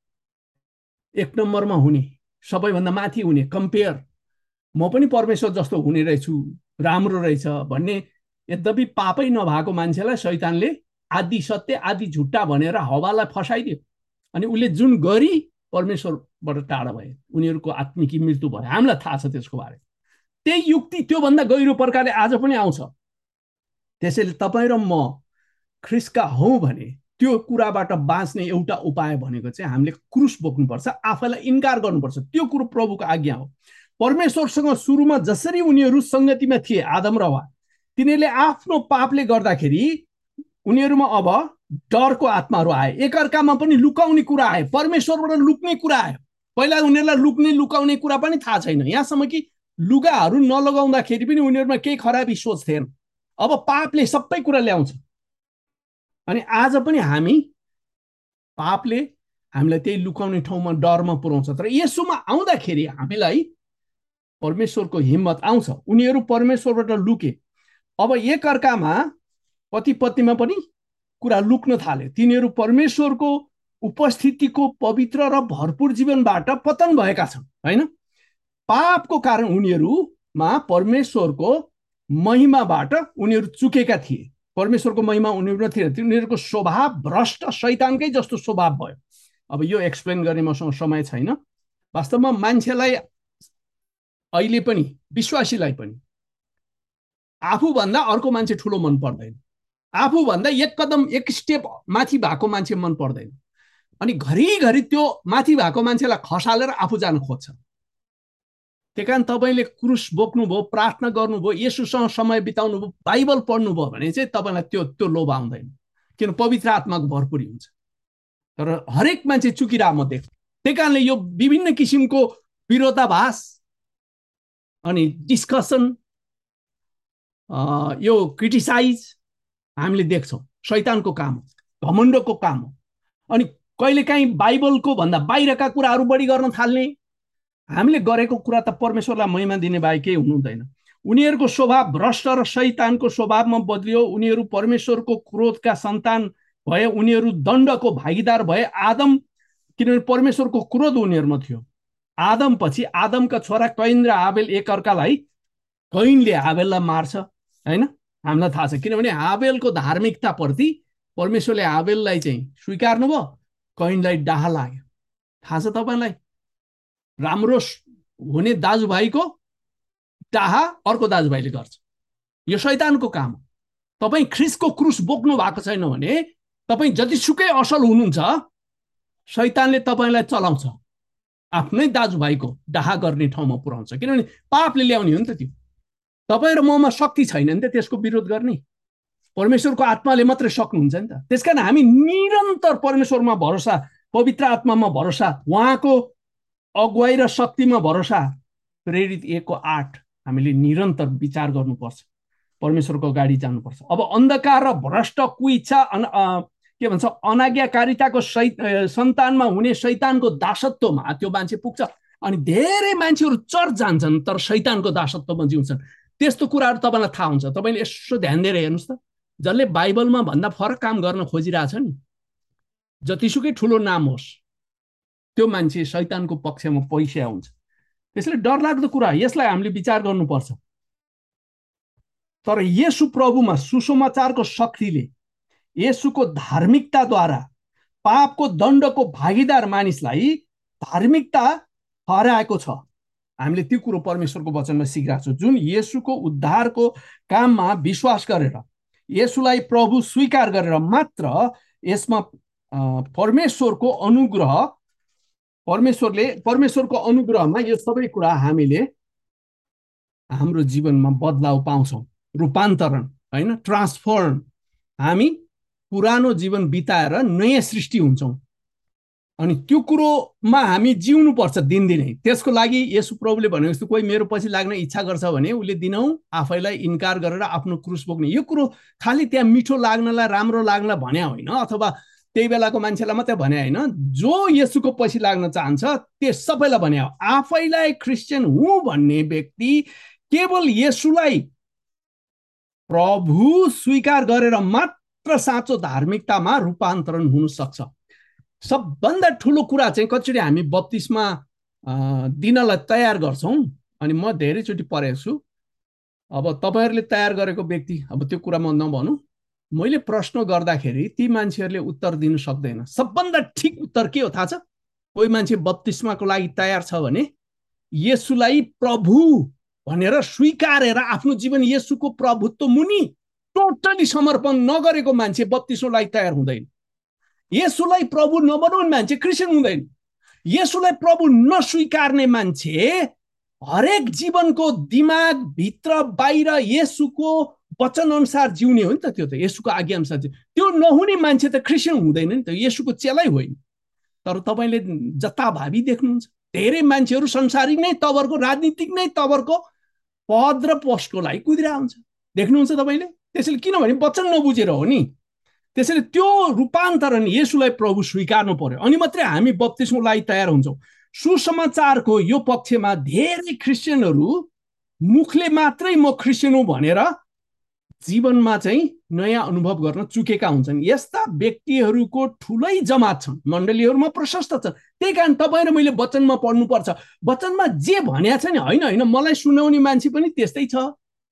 एक नम्बरमा हुने, सबैभन्दा माथि हुने, कम्पेयर, म पनि परमेश्वर जस्तो हुने रहेछु, राम्रो रहेछ भन्ने। यद्यपि पापै नभएको मान्छेलाई शैतानले आदि सत्य आदि झुट्टा भनेर हवालाई फसाइदियो। अनि उसले जुन गरी परमेश्वरबाट टाढा भए, उनीहरूको आत्मिकी मृत्यु भयो। हामीलाई थाहा छ त्यसको बारे। त्यही युक्ति त्योभन्दा गहिरो प्रकारले आज पनि आउँछ। त्यसैले तपाईँ र म ख्रिस्टका हौँ भने त्यो कुराबाट बाँच्ने एउटा उपाय भनेको चाहिँ हामीले क्रुस बोक्नुपर्छ, आफैलाई इन्कार गर्नुपर्छ। त्यो कुरो प्रभुको आज्ञा हो। परमेश्वरसँग सुरुमा जसरी उनीहरू सङ्गतिमा थिए, आदम र हव्वा, तिनीहरूले आफ्नो पापले गर्दाखेरि उनीहरूमा अब डरको आत्माहरू आए, एकअर्कामा पनि लुकाउने कुरा आयो, परमेश्वरबाट लुक्ने कुरा आयो। पहिला उनीहरूलाई लुक्ने लुकाउने कुरा पनि थाहा छैन, यहाँसम्म कि लुगाहरू नलगाउँदाखेरि पनि उनीहरूमा केही खराबी सोच थिएन। अब पापले सबै कुरा ल्याउँछ। अनि आज पनि हामी पापले हामीलाई त्यही लुकाउने ठाउँमा डरमा पुर्याउँछ। तर येशूमा आउँदाखेरि हामीलाई परमेश्वरको हिम्मत आउँछ। उनीहरू परमेश्वरबाट लुके, अब एकअर्कामा पति पत्नीमा पनि कुरा लुक्न थाले। तिनीहरू परमेश्वरको उपस्थितिको पवित्र र भरपूर जीवनबाट पतन भएका छन्, हैन? पापको कारण उनीहरूमा परमेश्वरको महिमाबाट उनीहरू चुकेका थिए। परमेश्वरको महिमा उनीहरूमा थिएन। उनीहरूको स्वभाव भ्रष्ट शैतानकै जस्तो स्वभाव भयो। अब यो एक्सप्लेन गर्ने मसँग समय छैन। वास्तवमा मान्छेलाई अहिले पनि, विश्वासीलाई पनि आफूभन्दा अर्को मान्छे ठुलो मन पर्दैन, आफूभन्दा एक कदम एक स्टेप माथि भएको मान्छे मन पर्दैन। अनि घरिघरि त्यो माथि भएको मान्छेलाई खसालेर आफू जान खोज्छ। त्यही कारण तपाईँले क्रुस बोक्नुभयो, प्रार्थना गर्नुभयो, येशूसँग समय बिताउनु भयो, बाइबल पढ्नुभयो भने चाहिँ तपाईँलाई त्यो त्यो लोभ आउँदैन, किन पवित्र आत्माको भरपुरी हुन्छ। तर हरेक मान्छे चुकिरह म देख्छु। त्यही कारणले यो विभिन्न किसिमको विरोधाभास अनि डिस्कसन, यो क्रिटिसाइज हामीले देख्छौँ। शैतानको काम हो, घमण्डको काम हो। अनि कहिलेकाहीँ बाइबलको भन्दा बाहिरका कुराहरू बढी गर्न थाल्ने। हामीले गरेको कुरा त परमेश्वरलाई महिमा दिने बाहेक केही हुनु हुँदैन। उनीहरूको स्वभाव भ्रष्ट र शैतानको स्वभावमा बदलियो। उनीहरू परमेश्वरको क्रोधका सन्तान भए, उनीहरू दण्डको भागीदार भए। आदम, किनभने परमेश्वरको क्रोध उनीहरूमा थियो। आदम पछि आदमका छोरा कैन र हाबेल एकअर्कालाई, कैनले हाबेललाई मार्छ, हैन? हामीलाई थाहा छ, किनभने हाबेलको धार्मिकताप्रति परमेश्वरले हाबेललाई चाहिँ स्वीकार्नु भयो, कैनलाई डाहा लाग्यो। थाहा छ तपाईँलाई? राम्रो हुने दाजुभाइको डाहा अर्को दाजुभाइले गर्छ। यो शैतानको काम हो। तपाईँ ख्रिस्टको क्रुस बोक्नु भएको छैन भने तपाईँ जतिसुकै असल हुनुहुन्छ, शैतानले तपाईँलाई चलाउँछ, आफ्नै दाजुभाइको डाहा गर्ने ठाउँमा पुर्याउँछ। किनभने पापले ल्याउने हो नि त त्यो। तपाईँ र ममा शक्ति छैन नि त त्यसको विरोध गर्ने। परमेश्वरको आत्माले मात्रै सक्नुहुन्छ नि त। त्यसकारण हामी निरन्तर परमेश्वरमा भरोसा, पवित्र आत्मामा भरोसा, उहाँको अगुवाई र शक्तिमा भरोसा। प्रेरित एक को आठ हामीले निरन्तर विचार गर्नुपर्छ, परमेश्वरको अगाडि जानुपर्छ। अब अन्धकार र भ्रष्ट कुइच्छा अन के भन्छ अनाज्ञाकारिताको सै सन्तानमा हुने शैतानको दासत्वमा त्यो मान्छे पुग्छ। अनि धेरै मान्छेहरू चर्च जान्छन् तर शैतानको दासत्वमा जिउँछन्। त्यस्तो कुराहरू तपाईँलाई थाहा हुन्छ। तपाईँले यसो ध्यान दिएर हेर्नुहोस् त, जसले बाइबलमा भन्दा फरक काम गर्न खोजिरहेछ नि, जतिसुकै ठुलो नाम होस्, त्यो मान्छे शैतानको पक्षमा पैसा हुन्छ। त्यसले डरलाग्दो कुरा, यसलाई हामीले विचार गर्नुपर्छ। तर येशू प्रभुमा सुसमाचारको शक्तिले, येशूको धार्मिकताद्वारा पापको दण्डको भागीदार मानिसलाई धार्मिकता हराएको छ। हामीले त्यो कुरो परमेश्वरको वचनमा सिकिरहेको छौँ। जुन येशूको उद्धारको काममा विश्वास गरेर, येशूलाई प्रभु स्वीकार गरेर मात्र यसमा परमेश्वरको अनुग्रह, परमेश्वरले परमेश्वरको अनुग्रहमा यो सबै कुरा हामीले हाम्रो जीवनमा बदलाव पाउँछौँ, रूपान्तरण, हैन? ट्रान्सफर्म। हामी पुरानो जीवन बिताएर नयाँ सृष्टि हुन्छौँ। अनि त्यो कुरोमा हामी जिउनुपर्छ दिनदिनै। त्यसको लागि येशू प्रभुले भनेको जस्तो कोही मेरो पछि लाग्न इच्छा गर्छ भने उसले दिनौँ आफैलाई इन्कार गरेर आफ्नो क्रुस बोक्ने। यो कुरो खालि त्यहाँ मिठो लाग्नलाई, राम्रो लाग्नलाई भने होइन, अथवा त्यही बेलाको मान्छेलाई मात्रै भने होइन। जो येशूको पछि लाग्न चाहन्छ त्यो सबैलाई भने हो। आफैलाई क्रिस्चियन हुँ भन्ने व्यक्ति केवल येशूलाई प्रभु स्वीकार गरेर मात्र साँचो धार्मिकतामा रूपान्तरण हुन सक्छ। सबभन्दा ठुलो कुरा चाहिँ कतिचोटि हामी बत्तिसमा दिनलाई तयार गर्छौँ। अनि म धेरैचोटि पढेको छु। अब तपाईँहरूले तयार गरेको व्यक्ति, अब त्यो कुरा म नभनौँ, मैले प्रश्न गर्दाखेरि ती मान्छेहरूले उत्तर दिन सक्दैन। सबभन्दा ठिक उत्तर के हो थाहा छ? कोही मान्छे बत्तिसमाको लागि तयार छ भने येशूलाई प्रभु भनेर स्वीकारेर आफ्नो जीवन येशूको प्रभुत्व मुनि टोटली समर्पण नगरेको मान्छे बत्तिसोलाई तयार हुँदैन। येशूलाई प्रभु नबनाउने मान्छे क्रिस्चियन हुँदैन। येशूलाई प्रभु नस्वीकार्ने मान्छे हरेक जीवनको दिमाग भित्र बाहिर येशूको वचन अनुसार जिउने हो नि त। त्यो त येशूको आज्ञा अनुसार त्यो नहुने मान्छे त क्रिस्चियन हुँदैन नि त, येशूको चेलै होइन। तर तपाईँले जताभावी देख्नुहुन्छ धेरै मान्छेहरू संसारिक नै तवरको, राजनीतिक नै तवरको पद र पोस्टको लागि कुदिरहेको हुन्छ, देख्नुहुन्छ तपाईँले। त्यसैले किनभने वचन नबुझेर हो नि। त्यसैले त्यो रूपान्तरण येशूलाई प्रभु स्वीकार्नु पर्यो, अनि मात्रै हामी बप्तिस्मको लागि तयार हुन्छौँ। सुसमाचारको यो पक्षमा धेरै क्रिस्चियनहरू मुखले मात्रै म क्रिस्चियन हुँ भनेर जीवनमा चाहिँ नयाँ अनुभव गर्न चुकेका हुन्छन्। यस्ता व्यक्तिहरूको ठुलै जमात छन्, मण्डलीहरूमा प्रशस्त छन्। त्यही कारण तपाईँ र मैले वचनमा पढ्नुपर्छ। वचनमा जे भनिएको छ नि, होइन होइन मलाई सुनाउने मान्छे पनि त्यस्तै छ।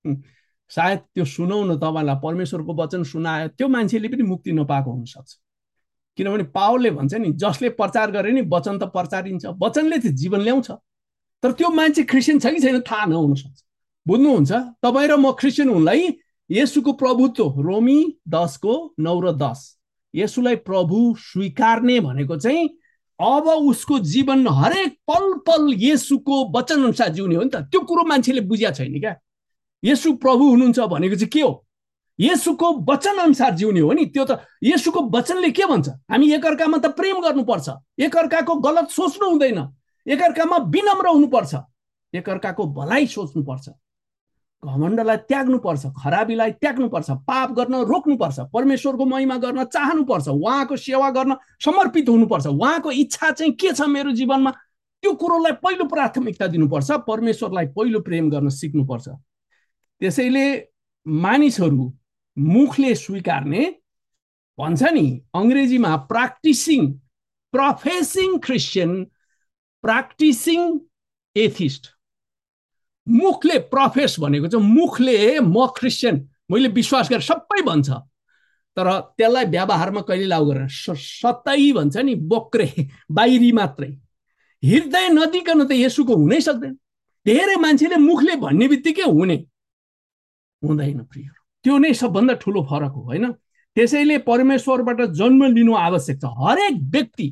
सायद त्यो सुनाउन तपाईँलाई परमेश्वरको वचन सुनायो, त्यो मान्छेले पनि मुक्ति नपाएको हुनसक्छ। किनभने पावलले भन्छ नि, जसले प्रचार गरे नि वचन त प्रचारिन्छ, वचनले चाहिँ जीवन ल्याउँछ। तर त्यो मान्छे क्रिस्चियन छ कि छैन थाहा नहुन सक्छ। बुझ्नुहुन्छ? तपाईँ र म क्रिस्चियन हुनलाई येशूको प्रभुत्व, रोमी दसको नौ र दस, येशूलाई प्रभु स्वीकार्ने भनेको चाहिँ अब उसको जीवन हरेक पल पल येशूको वचन अनुसार जिउने हो नि त। त्यो कुरो मान्छेले बुझ्या छैन क्या। येशू प्रभु हुनुहुन्छ भनेको चाहिँ के हो? येशूको वचन अनुसार जिउने हो नि। त्यो त येशूको वचनले के भन्छ? हामी एकअर्कामा त प्रेम गर्नुपर्छ, एकअर्काको गलत सोच्नु हुँदैन, एकअर्कामा विनम्र हुनुपर्छ, एकअर्काको भलाइ सोच्नुपर्छ, घमण्डलाई त्याग्नुपर्छ, खराबीलाई त्याग्नुपर्छ, पाप गर्न रोक्नुपर्छ, परमेश्वरको महिमा गर्न चाहनुपर्छ, उहाँको सेवा गर्न समर्पित हुनुपर्छ। उहाँको इच्छा चाहिँ के छ मेरो जीवनमा, त्यो कुरोलाई पहिलो प्राथमिकता दिनुपर्छ। परमेश्वरलाई पहिलो प्रेम गर्न सिक्नुपर्छ। त्यसैले मानिसहरू मुखले स्वीकार्ने भन्छ नि अङ्ग्रेजीमा practising, professing Christian, practising atheist. मुखले प्रोफेस भनेको चाहिँ मुखले म क्रिस्चियन, मैले विश्वास गरेँ सबै भन्छ, तर त्यसलाई व्यवहारमा कहिले लागू गरेन। सतै भन्छ नि, बोक्रे बाहिरी मात्रै, हृदय नदिकन त येशूको हुनै सक्दैन। धेरै मान्छेले मुखले भन्ने बित्तिकै हुने हुँदैन प्रिय। त्यो नै सबभन्दा ठुलो फरक हो, होइन? त्यसैले परमेश्वरबाट जन्म लिनु आवश्यक छ। हरेक व्यक्ति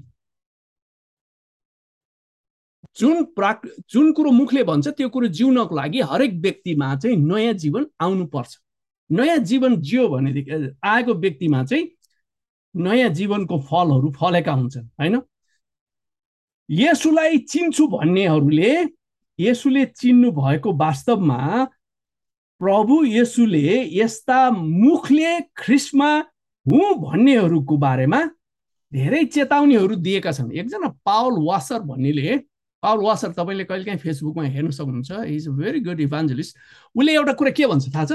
जुन प्राक जुन कुरो मुखले भन्छ त्यो कुरो जिउनको लागि हरेक व्यक्तिमा चाहिँ नयाँ जीवन आउनुपर्छ। नयाँ जीवन जियो भनेदेखि आएको व्यक्तिमा चाहिँ नयाँ जीवनको फलहरू फलेका हुन्छन्, होइन? येशूलाई चिन्छु भन्नेहरूले येशूले चिन्नु भएको वास्तवमा प्रभु येशूले यस्ता मुखले ख्रिस्टमा हुँ भन्नेहरूको बारेमा धेरै चेतावनीहरू दिएका छन्। एकजना पावल वासर भन्नेले, पावल वासर तपाईँले कहिलेकाहीँ फेसबुकमा हेर्न सक्नुहुन्छ, he is a very good evangelist. उसले एउटा कुरा के भन्छ थाहा छ?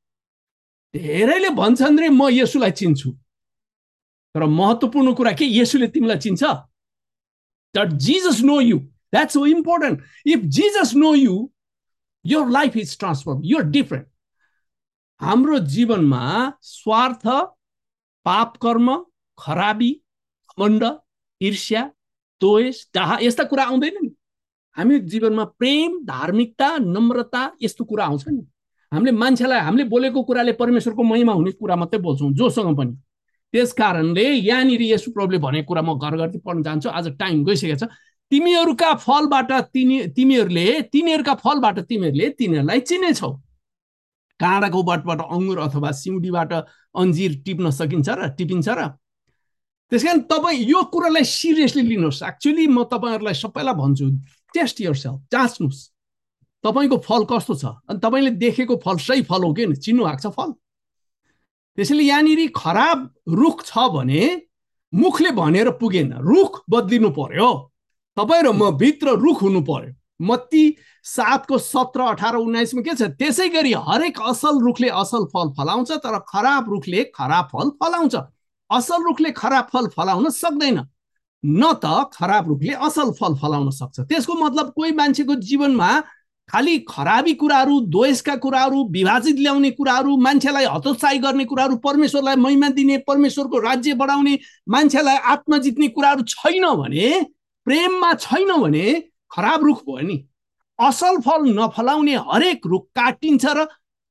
धेरैले भन्छन् रे म येशूलाई चिन्छु, तर महत्त्वपूर्ण कुरा के, येशूले तिमीलाई चिन्छ? That Jesus know you. That's so important. If Jesus know you, your life is transformed. You're different. हाम्रो जीवनमा स्वार्थ, पाप कर्म, खराबी, घमण्ड, ईर्ष्या, द्वेष, डाहा यस्ता कुरा आउँदैन नि। हामी जीवनमा प्रेम, धार्मिकता, नम्रता यस्तो कुरा आउँछ नि। हामीले मान्छेलाई हामीले बोलेको कुराले परमेश्वरको महिमा हुने कुरा मात्रै बोल्छौँ जोसँग पनि। त्यस कारणले यहाँनिर येशू प्रभुले भनेको कुरा म घर घरती पढ्न चाहन्छु। आज टाइम गइसकेको छ। तिमीहरूका फलबाट तिनी तिमीहरूले तिनीहरूका फलबाट तिमीहरूले तिनीहरूलाई चिनेछौ। काँडाको बटबाट अङ्गुर अथवा सिउँडीबाट अन्जिर टिप्न सकिन्छ र टिपिन्छ र? त्यसकारण तपाईँ यो कुरालाई सिरियसली लिनुहोस्। एक्चुअली म तपाईँहरूलाई सबैलाई भन्छु, टेस्ट योरसेल्फ, जाँच्नुहोस् तपाईँको फल कस्तो छ। अनि तपाईँले देखेको फल सही फल हो कि चिन्नु भएको छ फल? त्यसैले यहाँनिर खराब रुख छ भने मुखले भनेर पुगेन, रुख बदलिनु पर्यो। तपाईँ र म भित्र रुख हुनु पर्यो। मत्ती सातको सत्र अठार उन्नाइसमा के छ? त्यसै गरी हरेक असल रुखले असल फल फलाउँछ, तर खराब रुखले खराब फल फलाउँछ। असल रुखले खराब फल फलाउन सक्दैन, न त खराब रुखले असल फल फलाउन सक्छ। त्यसको मतलब कोही मान्छेको जीवनमा खालि खराबी कुराहरू, द्वेषका कुराहरू, विभाजित ल्याउने कुराहरू, मान्छेलाई हतोत्साही गर्ने कुराहरू, परमेश्वरलाई महिमा दिने, परमेश्वरको राज्य बढाउने, मान्छेलाई आत्मा जित्ने कुराहरू छैन भने, प्रेममा छैन भने खराब रुख भयो नि। असल फल नफलाउने हरेक रुख काटिन्छ र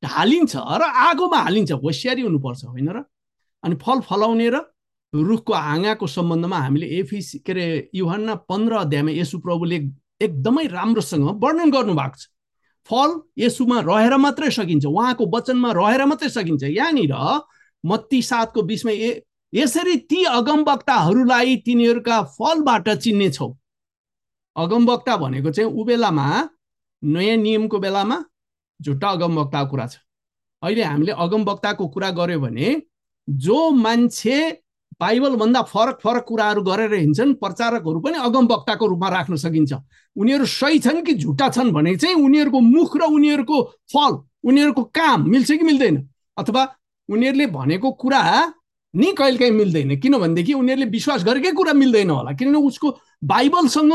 ढालिन्छ र आगोमा हालिन्छ, होसियारी हुनुपर्छ होइन र। अनि फल फलाउने र रुखको हाँगाको सम्बन्धमा हामीले एफिसी के अरे यूहन्ना पन्ध्र अध्यायमा येशू प्रभुले एकदमै राम्रोसँग वर्णन गर्नुभएको छ। फल येशूमा रहेर मात्रै सकिन्छ, उहाँको वचनमा रहेर मात्रै सकिन्छ। यहाँनिर मत्ती सातको बिसमा ए यसरी ती अगमवक्ताहरूलाई तिनीहरूका फलबाट चिन्नेछौ। अगमवक्ता भनेको चाहिँ उ बेलामा नयाँ नियमको बेलामा झुट्टा अगमवक्ताको कुरा छ। अहिले हामीले अगमवक्ताको कुरा गर्यो भने जो मान्छे बाइबलभन्दा फरक फरक कुराहरू गरेर हिँड्छन् प्रचारकहरू पनि अगमवक्ताको रूपमा राख्न सकिन्छ। उनीहरू सही छन् कि झुट्टा छन् भने चाहिँ उनीहरूको मुख र उनीहरूको फल, उनीहरूको काम मिल्छ कि मिल्दैन, अथवा उनीहरूले भनेको कुरा नि कहिलेकाहीँ मिल्दैन, किनभनेदेखि उनीहरूले विश्वास गरेकै कुरा मिल्दैन होला, किनभने उसको बाइबलसँग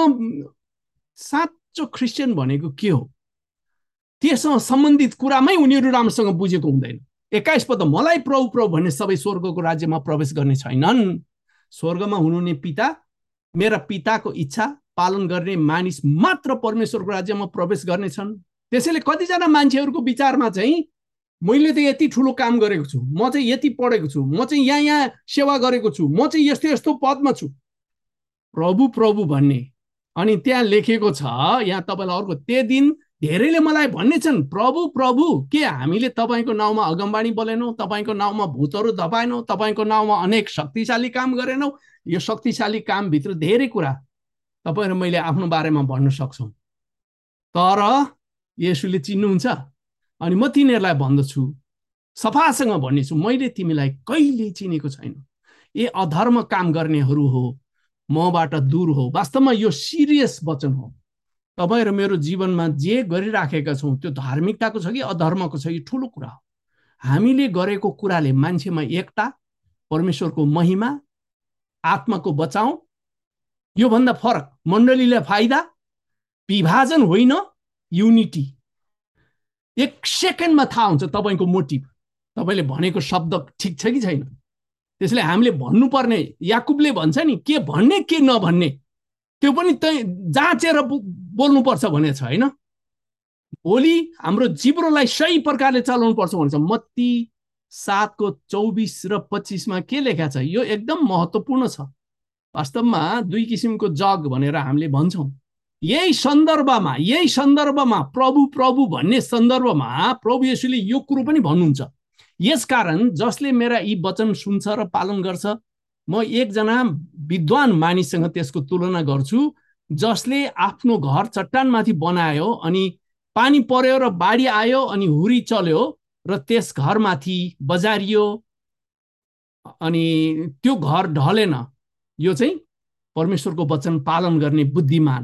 साँचो क्रिस्चियन भनेको के हो त्यससँग सम्बन्धित कुरामै उनीहरू राम्रोसँग बुझेको हुँदैन। एक्काइस पद, मलाई प्रभु प्रभु भन्ने सबै स्वर्गको राज्यमा प्रवेश गर्ने छैनन्, स्वर्गमा हुनुहुने पिता मेरा पिताको इच्छा पालन गर्ने मानिस मात्र परमेश्वरको राज्यमा प्रवेश गर्नेछन्। त्यसैले कतिजना मान्छेहरूको विचारमा चाहिँ मैले त यति ठुलो काम गरेको छु, म चाहिँ यति पढेको छु, म चाहिँ यहाँ यहाँ सेवा गरेको छु, म चाहिँ यस्तो यस्तो पदमा छु, प्रभु प्रभु भन्ने। अनि त्यहाँ लेखेको छ, यहाँ तपाईँलाई अर्को, त्यो दिन धेरैले मलाई भन्ने छन् प्रभु प्रभु के हामीले तपाईँको नाउँमा अगमबाणी बोलेनौँ, तपाईँको नाउँमा भूतहरू धपाएनौँ, तपाईँको नाउँमा अनेक शक्तिशाली काम गरेनौँ। यो शक्तिशाली कामभित्र धेरै कुरा तपाईँ र मैले आफ्नो बारेमा भन्न सक्छौँ, तर येशूले चिन्नुहुन्छ। अनि म तिनीहरूलाई भन्दछु, सफासँग भन्नेछु, मैले तिमीलाई कहिले चिनेको छैन। ए अधर्म काम गर्नेहरू हो, मबाट दूर हो। वास्तवमा यो सिरियस वचन हो। तपाईँ र मेरो जीवनमा जे गरिराखेका छौँ त्यो धार्मिकताको छ कि अधर्मको छ, यो ठुलो कुरा हो। हामीले गरेको कुराले मान्छेमा एकता, परमेश्वरको महिमा, आत्माको बचाउ, योभन्दा फरक, मण्डलीलाई फाइदा, विभाजन होइन, युनिटी। एक सेकेन्डमा थाहा हुन्छ तपाईँको मोटिभ, तपाईँले भनेको शब्द ठिक छ कि छैन। त्यसले हामीले भन्नुपर्ने, याकुबले भन्छ नि, के भन्ने के नभन्ने त्यो पनि त जाँचेर बोल्नुपर्छ भने छ होइन। भोलि हाम्रो जिब्रोलाई सही प्रकारले चलाउनु पर्छ भन्छ। मत्ती सातको चौबिस र पच्चिसमा के लेखा छ, यो एकदम महत्त्वपूर्ण छ। वास्तवमा दुई किसिमको जग भनेर हामीले भन्छौँ। यही सन्दर्भमा यही सन्दर्भमा प्रभु प्रभु भन्ने सन्दर्भमा प्रभु येशूले यो कुरो पनि भन्नुहुन्छ, यसकारण जसले मेरा यी वचन सुन्छ र पालन गर्छ, म एकजना विद्वान मानिससँग त्यसको तुलना गर्छु, जसले आफ्नो घर चट्टानमाथि बनायो अनि पानी पर्यो र बाढी आयो अनि हुरी चल्यो र त्यस घरमाथि बजारियो अनि त्यो घर ढलेन। यो चाहिँ परमेश्वरको वचन पालन गर्ने बुद्धिमान,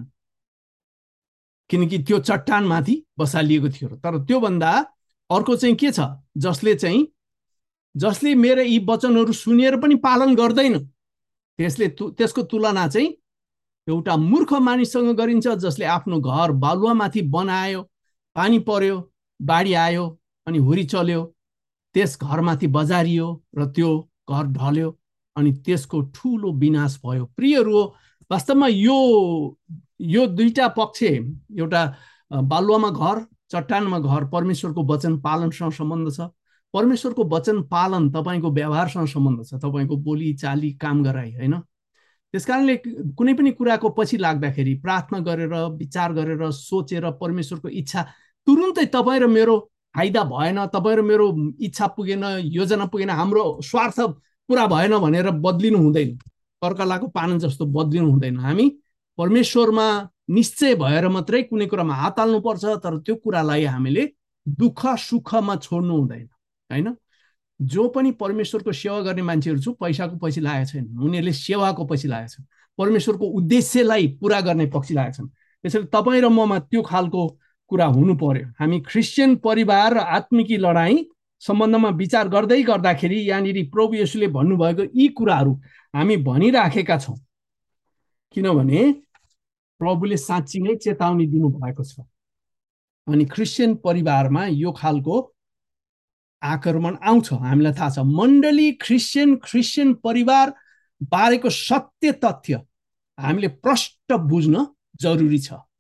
किनकि त्यो चट्टानमाथि बसालिएको थियो। तर त्योभन्दा अर्को चाहिँ के छ, जसले चाहिँ जसले मेरो यी वचनहरू सुनेर पनि पालन गर्दैन, त्यसले त्यसको तुलना चाहिँ एउटा मूर्ख मानिससँग गरिन्छ, जसले आफ्नो घर बालुवामाथि बनायो, पानी पर्यो, बाढी आयो अनि हुरी चल्यो, त्यस घरमाथि बजारियो र त्यो घर ढल्यो अनि त्यसको ठुलो विनाश भयो। प्रियहरू, वास्तवमा यो यो दुईटा पक्ष, एउटा बालुवामा घर, चट्टानमा घर, परमेश्वरको वचन पालनसँग सम्बन्ध छ। परमेश्वरको वचन पालन तपाईँको व्यवहारसँग सम्बन्ध छ, तपाईँको बोली चाली काम गराइ होइन। त्यसकारणले कुनै पनि कुराको पछि लाग्दाखेरि प्रार्थना गरेर, विचार गरेर, सोचेर परमेश्वरको इच्छा तुरुन्तै तपाईँ र मेरो फाइदा भएन, तपाईँ र मेरो इच्छा पुगेन, योजना पुगेन, हाम्रो स्वार्थ पुरा भएन भनेर बदलिनु हुँदैन, कर्कलाको पालन जस्तो बदलिनु हुँदैन। हामी परमेश्वरमा निश्चय भएर मात्रै कुनै कुरामा हात हाल्नुपर्छ, तर त्यो कुरालाई हामीले दुःख सुखमा छोड्नु हुँदैन होइन। जो पनि परमेश्वरको सेवा गर्ने मान्छेहरू छु, पैसाको पछि लागेको छैन, उनीहरूले सेवाको पछि लागेको छन्, परमेश्वरको उद्देश्यलाई पुरा गर्ने पछि लागेका छन्। त्यसैले तपाईँ र ममा त्यो खालको कुरा हुनु पर्यो। हामी क्रिस्चियन परिवार र आत्मिकी लडाईँ सम्बन्धमा विचार गर्दै गर्दाखेरि यहाँनिर प्रभु येशूले भन्नुभएको यी कुराहरू हामी भनिराखेका छौँ, किनभने प्रभुले साँच्ची नै चेतावनी दिनुभएको छ। अनि क्रिस्चियन परिवारमा यो खालको आक्रमण आउँछ, हामीलाई थाहा छ। मण्डली क्रिस्चियन क्रिस्चियन परिवार बारेको सत्य तथ्य हामीले प्रष्ट बुझ्न जरुरी छ।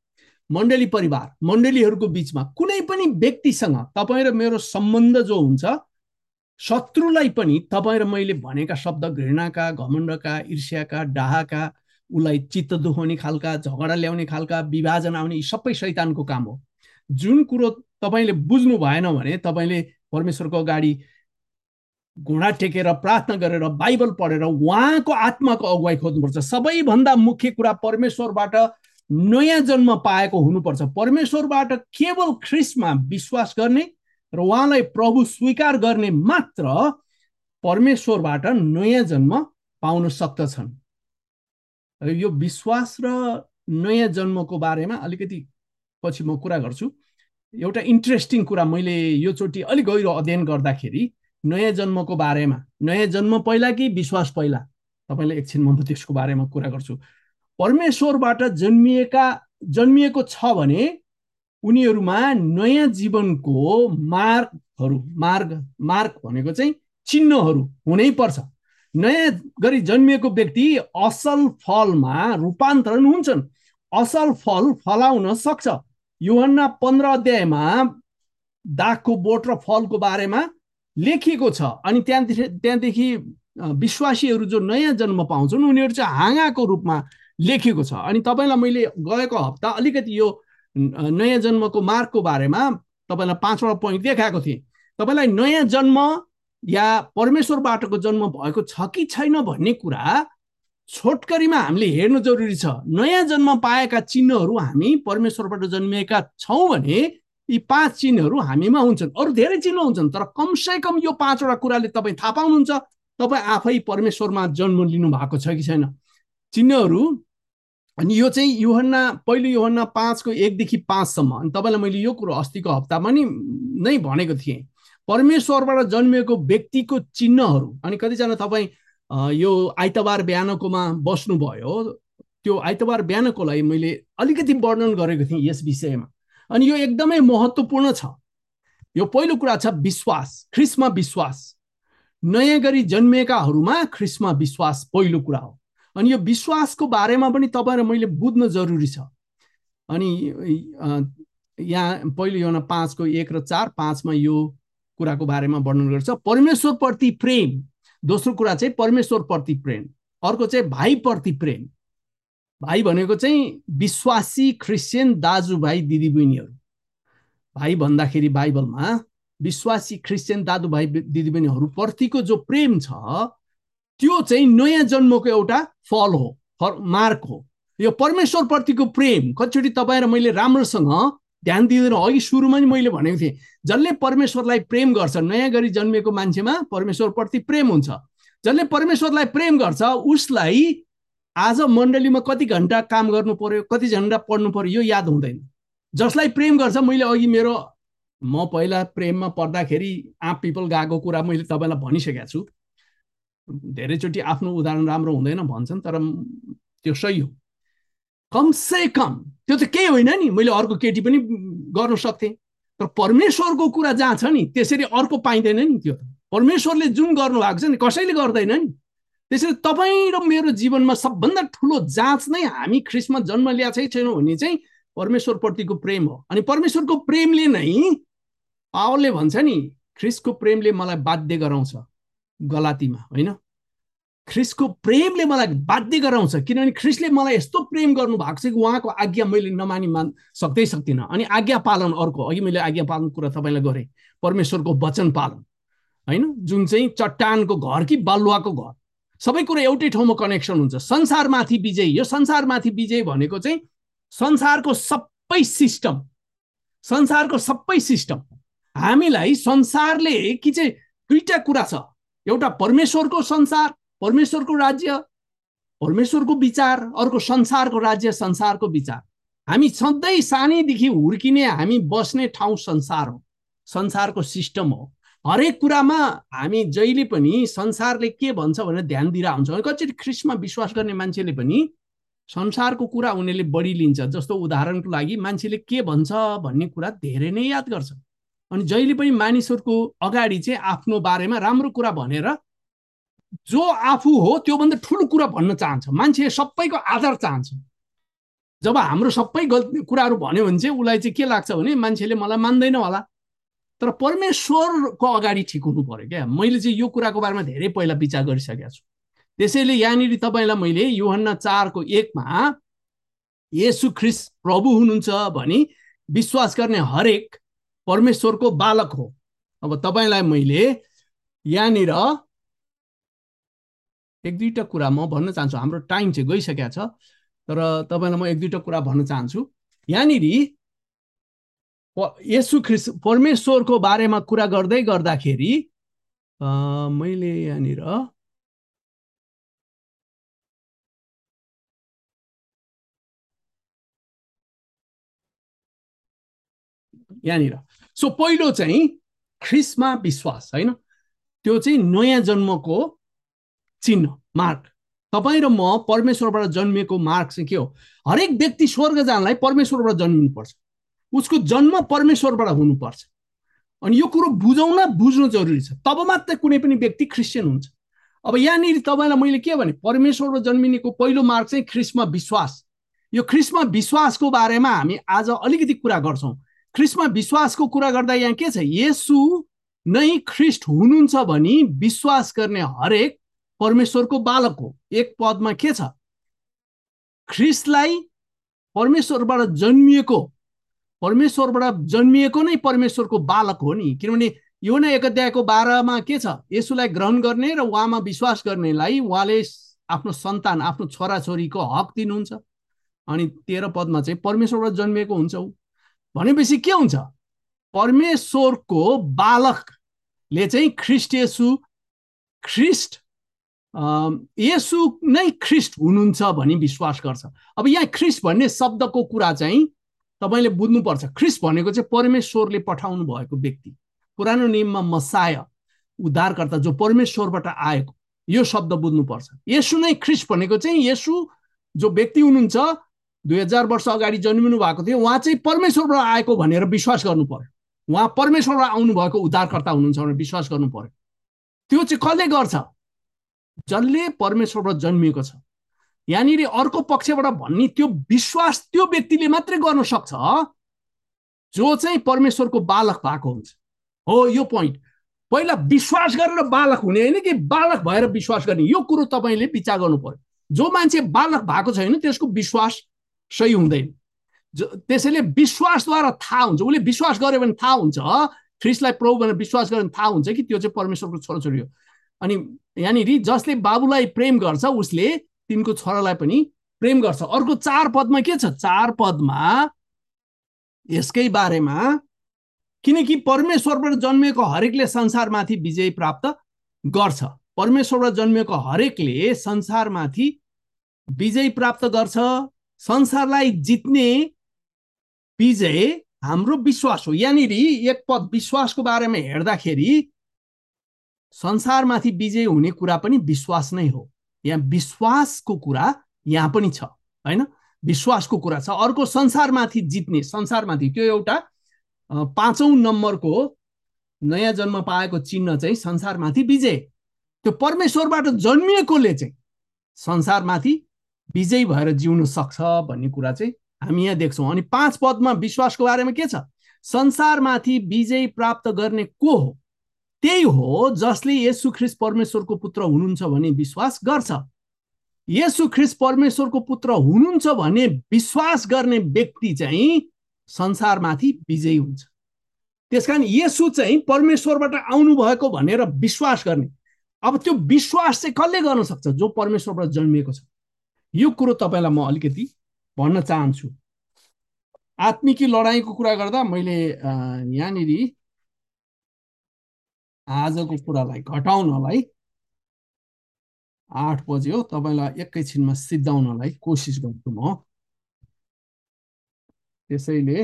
मण्डली परिवार, मण्डलीहरूको बिचमा कुनै पनि व्यक्तिसँग तपाईँ र मेरो सम्बन्ध जो हुन्छ, शत्रुलाई पनि तपाईँ र मैले भनेका शब्द घृणाका, घमण्डका, ईर्ष्याका, डाहाका, उसलाई चित्त दुखाउने खालका, झगडा ल्याउने खालका, विभाजन आउने, यी सबै शैतानको काम हो। जुन कुरो तपाईँले बुझ्नु भएन भने तपाईँले परमेश्वरको अगाडि घुँडा टेकेर प्रार्थना गरेर बाइबल पढेर उहाँको आत्माको अगुवाई खोज्नुपर्छ। सबैभन्दा मुख्य कुरा परमेश्वरबाट नयाँ जन्म पाएको हुनुपर्छ। परमेश्वरबाट केवल ख्रीष्टमा विश्वास गर्ने र उहाँलाई प्रभु स्वीकार गर्ने मात्र परमेश्वरबाट नयाँ जन्म पाउन सक्दछन्। यो विश्वास र नयाँ जन्मको बारेमा अलिकति पछि म कुरा गर्छु। एउटा इन्ट्रेस्टिङ कुरा, मैले यो चोटि अलिक गहिरो अध्ययन गर्दाखेरि नयाँ जन्मको बारेमा, नयाँ जन्म पहिला कि विश्वास पहिला, तपाईँलाई एकछिनमा म त्यसको बारेमा कुरा गर्छु। परमेश्वरबाट जन्मिएका जन्मिएको छ भने उनीहरूमा नयाँ जीवनको मार्गहरू, मार्ग मार्ग भनेको चाहिँ चिन्हहरू हुनै पर्छ। नयाँ गरी जन्मिएको व्यक्ति असल फलमा रूपान्तरण हुन्छन्, असल फल फलाउन सक्छ। यूहन्ना पन्ध्र अध्यायमा दागको बोट र फलको बारेमा लेखिएको छ। अनि त्यहाँदेखि त्यहाँदेखि विश्वासीहरू जो नयाँ जन्म पाउँछन् उनीहरू चाहिँ हाँगाको रूपमा लेखिएको छ। अनि तपाईँलाई मैले गएको हप्ता अलिकति यो नयाँ जन्मको मार्गको बारेमा तपाईँलाई पाँचवटा पोइन्ट देखाएको थिएँ। तपाईँलाई नयाँ जन्म या परमेश्वरबाटको जन्म भएको छ कि छैन भन्ने कुरा छोटकरीमा हामीले हेर्नु जरुरी छ। नयाँ जन्म पाएका चिन्हहरू हामी परमेश्वरबाट जन्मिएका छौँ भने यी पाँच चिन्हहरू हामीमा हुन्छन्। अरू धेरै चिन्ह हुन्छन्, तर कमसे कम यो पाँचवटा कुराले तपाईँ थाहा पाउनुहुन्छ तपाईँ आफै परमेश्वरमा जन्म लिनु भएको छ कि छैन। चिन्हहरू, अनि यो चाहिँ यूहन्ना पहिलो यूहन्ना पाँचको एकदेखि पाँचसम्म। अनि तपाईँलाई मैले यो कुरो अस्तिको हप्तामा नि नै भनेको थिएँ, परमेश्वरबाट जन्मिएको व्यक्तिको चिन्हहरू। अनि कतिजना तपाईँ यो आइतबार बिहानकोमा बस्नुभयो, त्यो आइतबार बिहानकोलाई मैले अलिकति वर्णन गरेको थिएँ यस विषयमा। अनि यो एकदमै महत्त्वपूर्ण छ। यो पहिलो कुरा छ विश्वास, ख्रीष्टमा विश्वास। नयाँ गरी जन्मिएकाहरूमा ख्रीष्टमा विश्वास पहिलो कुरा हो। अनि यो विश्वासको बारेमा पनि तपाईँ र मैले बुझ्न जरुरी छ। अनि यहाँ पहिलो यूहन्ना पाँचको एक र चार पाँचमा यो कुराको बारेमा वर्णन गर्छ। परमेश्वरप्रति प्रेम, दोस्रो कुरा चाहिँ परमेश्वरप्रति प्रेम, अर्को चाहिँ भाइप्रति प्रेम। भाइ भनेको चाहिँ विश्वासी क्रिस्चियन दाजुभाइ दिदीबहिनीहरू। भाइ भन्दाखेरि बाइबलमा विश्वासी क्रिस्चियन दाजुभाइ दिदीबहिनीहरू प्रतिको जो प्रेम छ त्यो चाहिँ नयाँ जन्मको एउटा फल हो, मार्क हो। यो परमेश्वरप्रतिको प्रेम कतिचोटि तपाईँ र मैले राम्रोसँग ध्यान दिँदैन। अघि सुरुमा नि मैले भनेको थिएँ, जसले परमेश्वरलाई प्रेम गर्छ, नयाँ गरी जन्मिएको मान्छेमा परमेश्वरप्रति प्रेम हुन्छ। जसले परमेश्वरलाई प्रेम गर्छ उसलाई आज मण्डलीमा कति घन्टा काम गर्नु पर्यो, कति घन्टा पढ्नु पर्यो यो याद हुँदैन। जसलाई प्रेम गर्छ, मैले अघि मेरो म पहिला प्रेममा पर्दाखेरि आँप पिपल गएको कुरा मैले तपाईँलाई भनिसकेको छु। धेरैचोटि आफ्नो उदाहरण राम्रो हुँदैन भन्छन्, तर त्यो सही हो। कमसे कम त्यो त केही होइन नि, मैले अर्को केटी पनि गर्न सक्थेँ, तर परमेश्वरको कुरा जहाँ छ नि त्यसरी अर्को पाइँदैन नि। त्यो त परमेश्वरले जुन गर्नु भएको छ नि कसैले गर्दैन नि। त्यसरी तपाईँ र मेरो जीवनमा सबभन्दा ठुलो जाँच नै हामी ख्रीष्टमा जन्म ल्याएको छै छैनौँ भने चाहिँ परमेश्वरप्रतिको प्रेम हो। अनि परमेश्वरको प्रेमले नै, पावलले भन्छ नि, ख्रीष्टको प्रेमले मलाई बाध्य गराउँछ, गलातीमा होइन, ख्रीष्टको प्रेमले मलाई बाध्य गराउँछ, किनभने ख्रीष्टले मलाई यस्तो प्रेम गर्नु भएको छ कि उहाँको आज्ञा मैले नमानी मान सक्दै सक्दिनँ। अनि आज्ञा पालन अर्को, अघि मैले आज्ञा पालन कुरा तपाईँलाई गरेँ, परमेश्वरको वचन पालन होइन, जुन चाहिँ चट्टानको घर कि बालुवाको घर, सबै कुरा एउटै ठाउँमा कनेक्सन हुन्छ। संसारमाथि विजय, यो संसारमाथि विजय भनेको चाहिँ संसारको सबै सिस्टम, संसारको सबै सिस्टम हामीलाई संसारले कि चाहिँ दुईटा कुरा छ, एउटा परमेश्वरको संसार, परमेश्वरको राज्य, परमेश्वरको विचार, अर्को संसारको राज्य, संसारको विचार। हामी सधैँ सानैदेखि हुर्किने हामी बस्ने ठाउँ संसार हो, संसारको सिस्टम हो। हरेक कुरामा हामी जहिले पनि संसारले के भन्छ भनेर ध्यान दिएर हुन्छौँ। कतिचोटि ख्रीष्टमा विश्वास गर्ने मान्छेले पनि संसारको कुरा उनीहरूले बढी लिन्छ। जस्तो उदाहरणको लागि मान्छेले के भन्छ भन्ने कुरा धेरै नै याद गर्छ। अनि जहिले पनि मानिसहरूको अगाडि चाहिँ आफ्नो बारेमा राम्रो कुरा भनेर जो आफू हो त्योभन्दा ठुलो कुरा भन्न चाहन्छ। मान्छे सबैको आदर चाहन्छ। जब हाम्रो सबै गल्ती कुराहरू भन्यो भने चाहिँ उसलाई चाहिँ के लाग्छ भने मान्छेले मलाई मान्दैन होला, तर परमेश्वरको अगाडि ठिक हुनु पर्यो क्या। मैले चाहिँ यो कुराको बारेमा धेरै पहिला विचार गरिसकेको छु। त्यसैले यहाँनिर तपाईँलाई मैले यूहन्ना चारको एकमा येशू ख्रीष्ट प्रभु हुनुहुन्छ भनी विश्वास गर्ने हरेक परमेश्वरको बालक हो। अब तपाईँलाई मैले यहाँनिर एक दुईवटा कुरा म भन्न चाहन्छु, हाम्रो टाइम चाहिँ गइसकेको छ, तर तपाईँलाई म एक दुईवटा कुरा भन्न चाहन्छु। यहाँनिर येशू ख्रीष्ट परमेश्वरको बारेमा कुरा गर्दै गर्दाखेरि मैले यहाँनिर यहाँनिर सो पहिलो चाहिँ ख्रीष्टमा विश्वास होइन, त्यो चाहिँ नयाँ जन्मको चिन्ह मार्ग। तपाईँ र म परमेश्वरबाट जन्मिएको मार्ग चाहिँ के हो? हरेक व्यक्ति स्वर्ग जानलाई परमेश्वरबाट जन्मिनुपर्छ, उसको जन्म परमेश्वरबाट हुनुपर्छ। अनि यो कुरो बुझाउन बुझ्नु जरुरी छ, तब मात्र कुनै पनि व्यक्ति क्रिस्चियन हुन्छ। अब यहाँनिर तपाईँलाई मैले के भने परमेश्वरबाट जन्मिनेको पहिलो मार्ग चाहिँ ख्रीष्टमा विश्वास। यो ख्रीष्टमा विश्वासको बारेमा हामी आज अलिकति कुरा गर्छौँ। ख्रीष्टमा विश्वासको कुरा गर्दा यहाँ के छ? येशू नै ख्रीष्ट हुनुहुन्छ भनी विश्वास गर्ने हरेक परमेश्वरको बालक हो। एक पदमा के छ? ख्रीष्टलाई परमेश्वरबाट जन्मिएको परमेश्वरबाट जन्मिएको नै परमेश्वरको बालक हो नि। किनभने यो नै एक अध्यायको बाह्रमा के छ? येशूलाई ग्रहण गर्ने र उहाँमा विश्वास गर्नेलाई उहाँले आफ्नो सन्तान आफ्नो छोराछोरीको हक दिनुहुन्छ। अनि तेह्र पदमा चाहिँ परमेश्वरबाट जन्मिएको हुन्छ भनेपछि के हुन्छ? परमेश्वरको बालकले चाहिँ ख्रीष्ट येशू ख्रीष्ट येशू नै ख्रीष्ट हुनुहुन्छ भनी विश्वास गर्छ। अब यहाँ ख्रीष्ट भन्ने शब्दको कुरा चाहिँ तपाईले बुझ्नुपर्छ। ख्रीष्ट भनेको चाहिँ परमेश्वरले पठाउनु भएको व्यक्ति, पुरानो नियममा मसाया उद्धारकर्ता जो परमेश्वरबाट आएको, यो शब्द बुझ्नुपर्छ। येशू नै ख्रीष्ट भनेको चाहिँ येशू जो व्यक्ति हुनुहुन्छ दुई हजार वर्ष अगाडि जन्मिनु भएको थियो, उहाँ चाहिँ परमेश्वरबाट आएको भनेर विश्वास गर्नु पर्यो। उहाँ परमेश्वरबाट आउनु भएको उद्धारकर्ता हुनुहुन्छ भनेर विश्वास गर्नु पर्यो। त्यो चाहिँ कसले गर्छ? जसले परमेश्वरबाट जन्मिएको छ। यहाँनिर अर्को पक्षबाट भन्ने त्यो विश्वास त्यो व्यक्तिले मात्रै गर्न सक्छ जो चाहिँ परमेश्वरको बालक भएको हुन्छ। हो यो पोइन्ट। पहिला विश्वास गरेर बालक हुने होइन कि बालक भएर विश्वास गर्ने, यो कुरो तपाईँले विचार गर्नु पर्यो। जो मान्छे बालक भएको छैन त्यसको विश्वास सही हुँदैन। त्यसैले विश्वासद्वारा थाहा हुन्छ, उसले विश्वास गर्यो भने थाहा हुन्छ, ख्रीष्टलाई प्रभु भनेर विश्वास गर्यो भने थाहा हुन्छ कि त्यो चाहिँ परमेश्वरको छोराछोरी हो। अनि यहाँनिर जसले बाबुलाई प्रेम गर्छ उसले तिनको छोरालाई पनि प्रेम गर्छ। अर्को चार पदमा के छ? चार पदमा यसकै बारेमा, किनकि परमेश्वरबाट जन्मिएको हरेकले संसारमाथि विजय प्राप्त गर्छ। परमेश्वरबाट जन्मिएको हरेकले संसारमाथि विजय प्राप्त गर्छ। संसारलाई जित्ने विजय हाम्रो विश्वास हो। यहाँनिर एक पद विश्वासको बारेमा हेर्दाखेरि संसारमाथि विजय हुने कुरा पनि विश्वास नै हो। यहाँ विश्वासको कुरा यहाँ पनि छ हैन, विश्वासको कुरा छ। अर्को संसारमाथि जित्ने, संसारमाथि त्यो एउटा पाँचौं नम्बरको नयाँ जन्म पाएको चिन्ह चाहिँ संसारमाथि विजय। त्यो परमेश्वरबाट जन्मिएकोले चाहिँ संसारमाथि विजय भएर जिउन सक्छ भन्ने कुरा चाहिँ हामी यहाँ देख्छौँ। अनि पाँच पदमा विश्वासको बारेमा के छ? संसारमाथि विजय प्राप्त गर्ने को हो? त्यही हो जसले येशू ख्रीष्ट परमेश्वरको पुत्र हुनुहुन्छ भन्ने विश्वास गर्छ। येशू ख्रीष्ट परमेश्वरको पुत्र हुनुहुन्छ भन्ने विश्वास गर्ने व्यक्ति चाहिँ संसारमाथि विजयी हुन्छ। त्यसकारण येशू चाहिँ परमेश्वरबाट आउनु भएको भनेर विश्वास गर्ने। अब त्यो विश्वास चाहिँ कसले गर्न सक्छ? जो परमेश्वरबाट जन्मिएको छ। यो कुरो तपाईलाई म अलिकति भन्न चाहन्छु। आत्मिकी लडाईँको कुरा गर्दा मैले यहाँनिर आजको कुरालाई घटाउनलाई आठ बजे हो, तपाईलाई एकैछिनमा सिद्धाउनलाई कोसिस गर्छु म। त्यसैले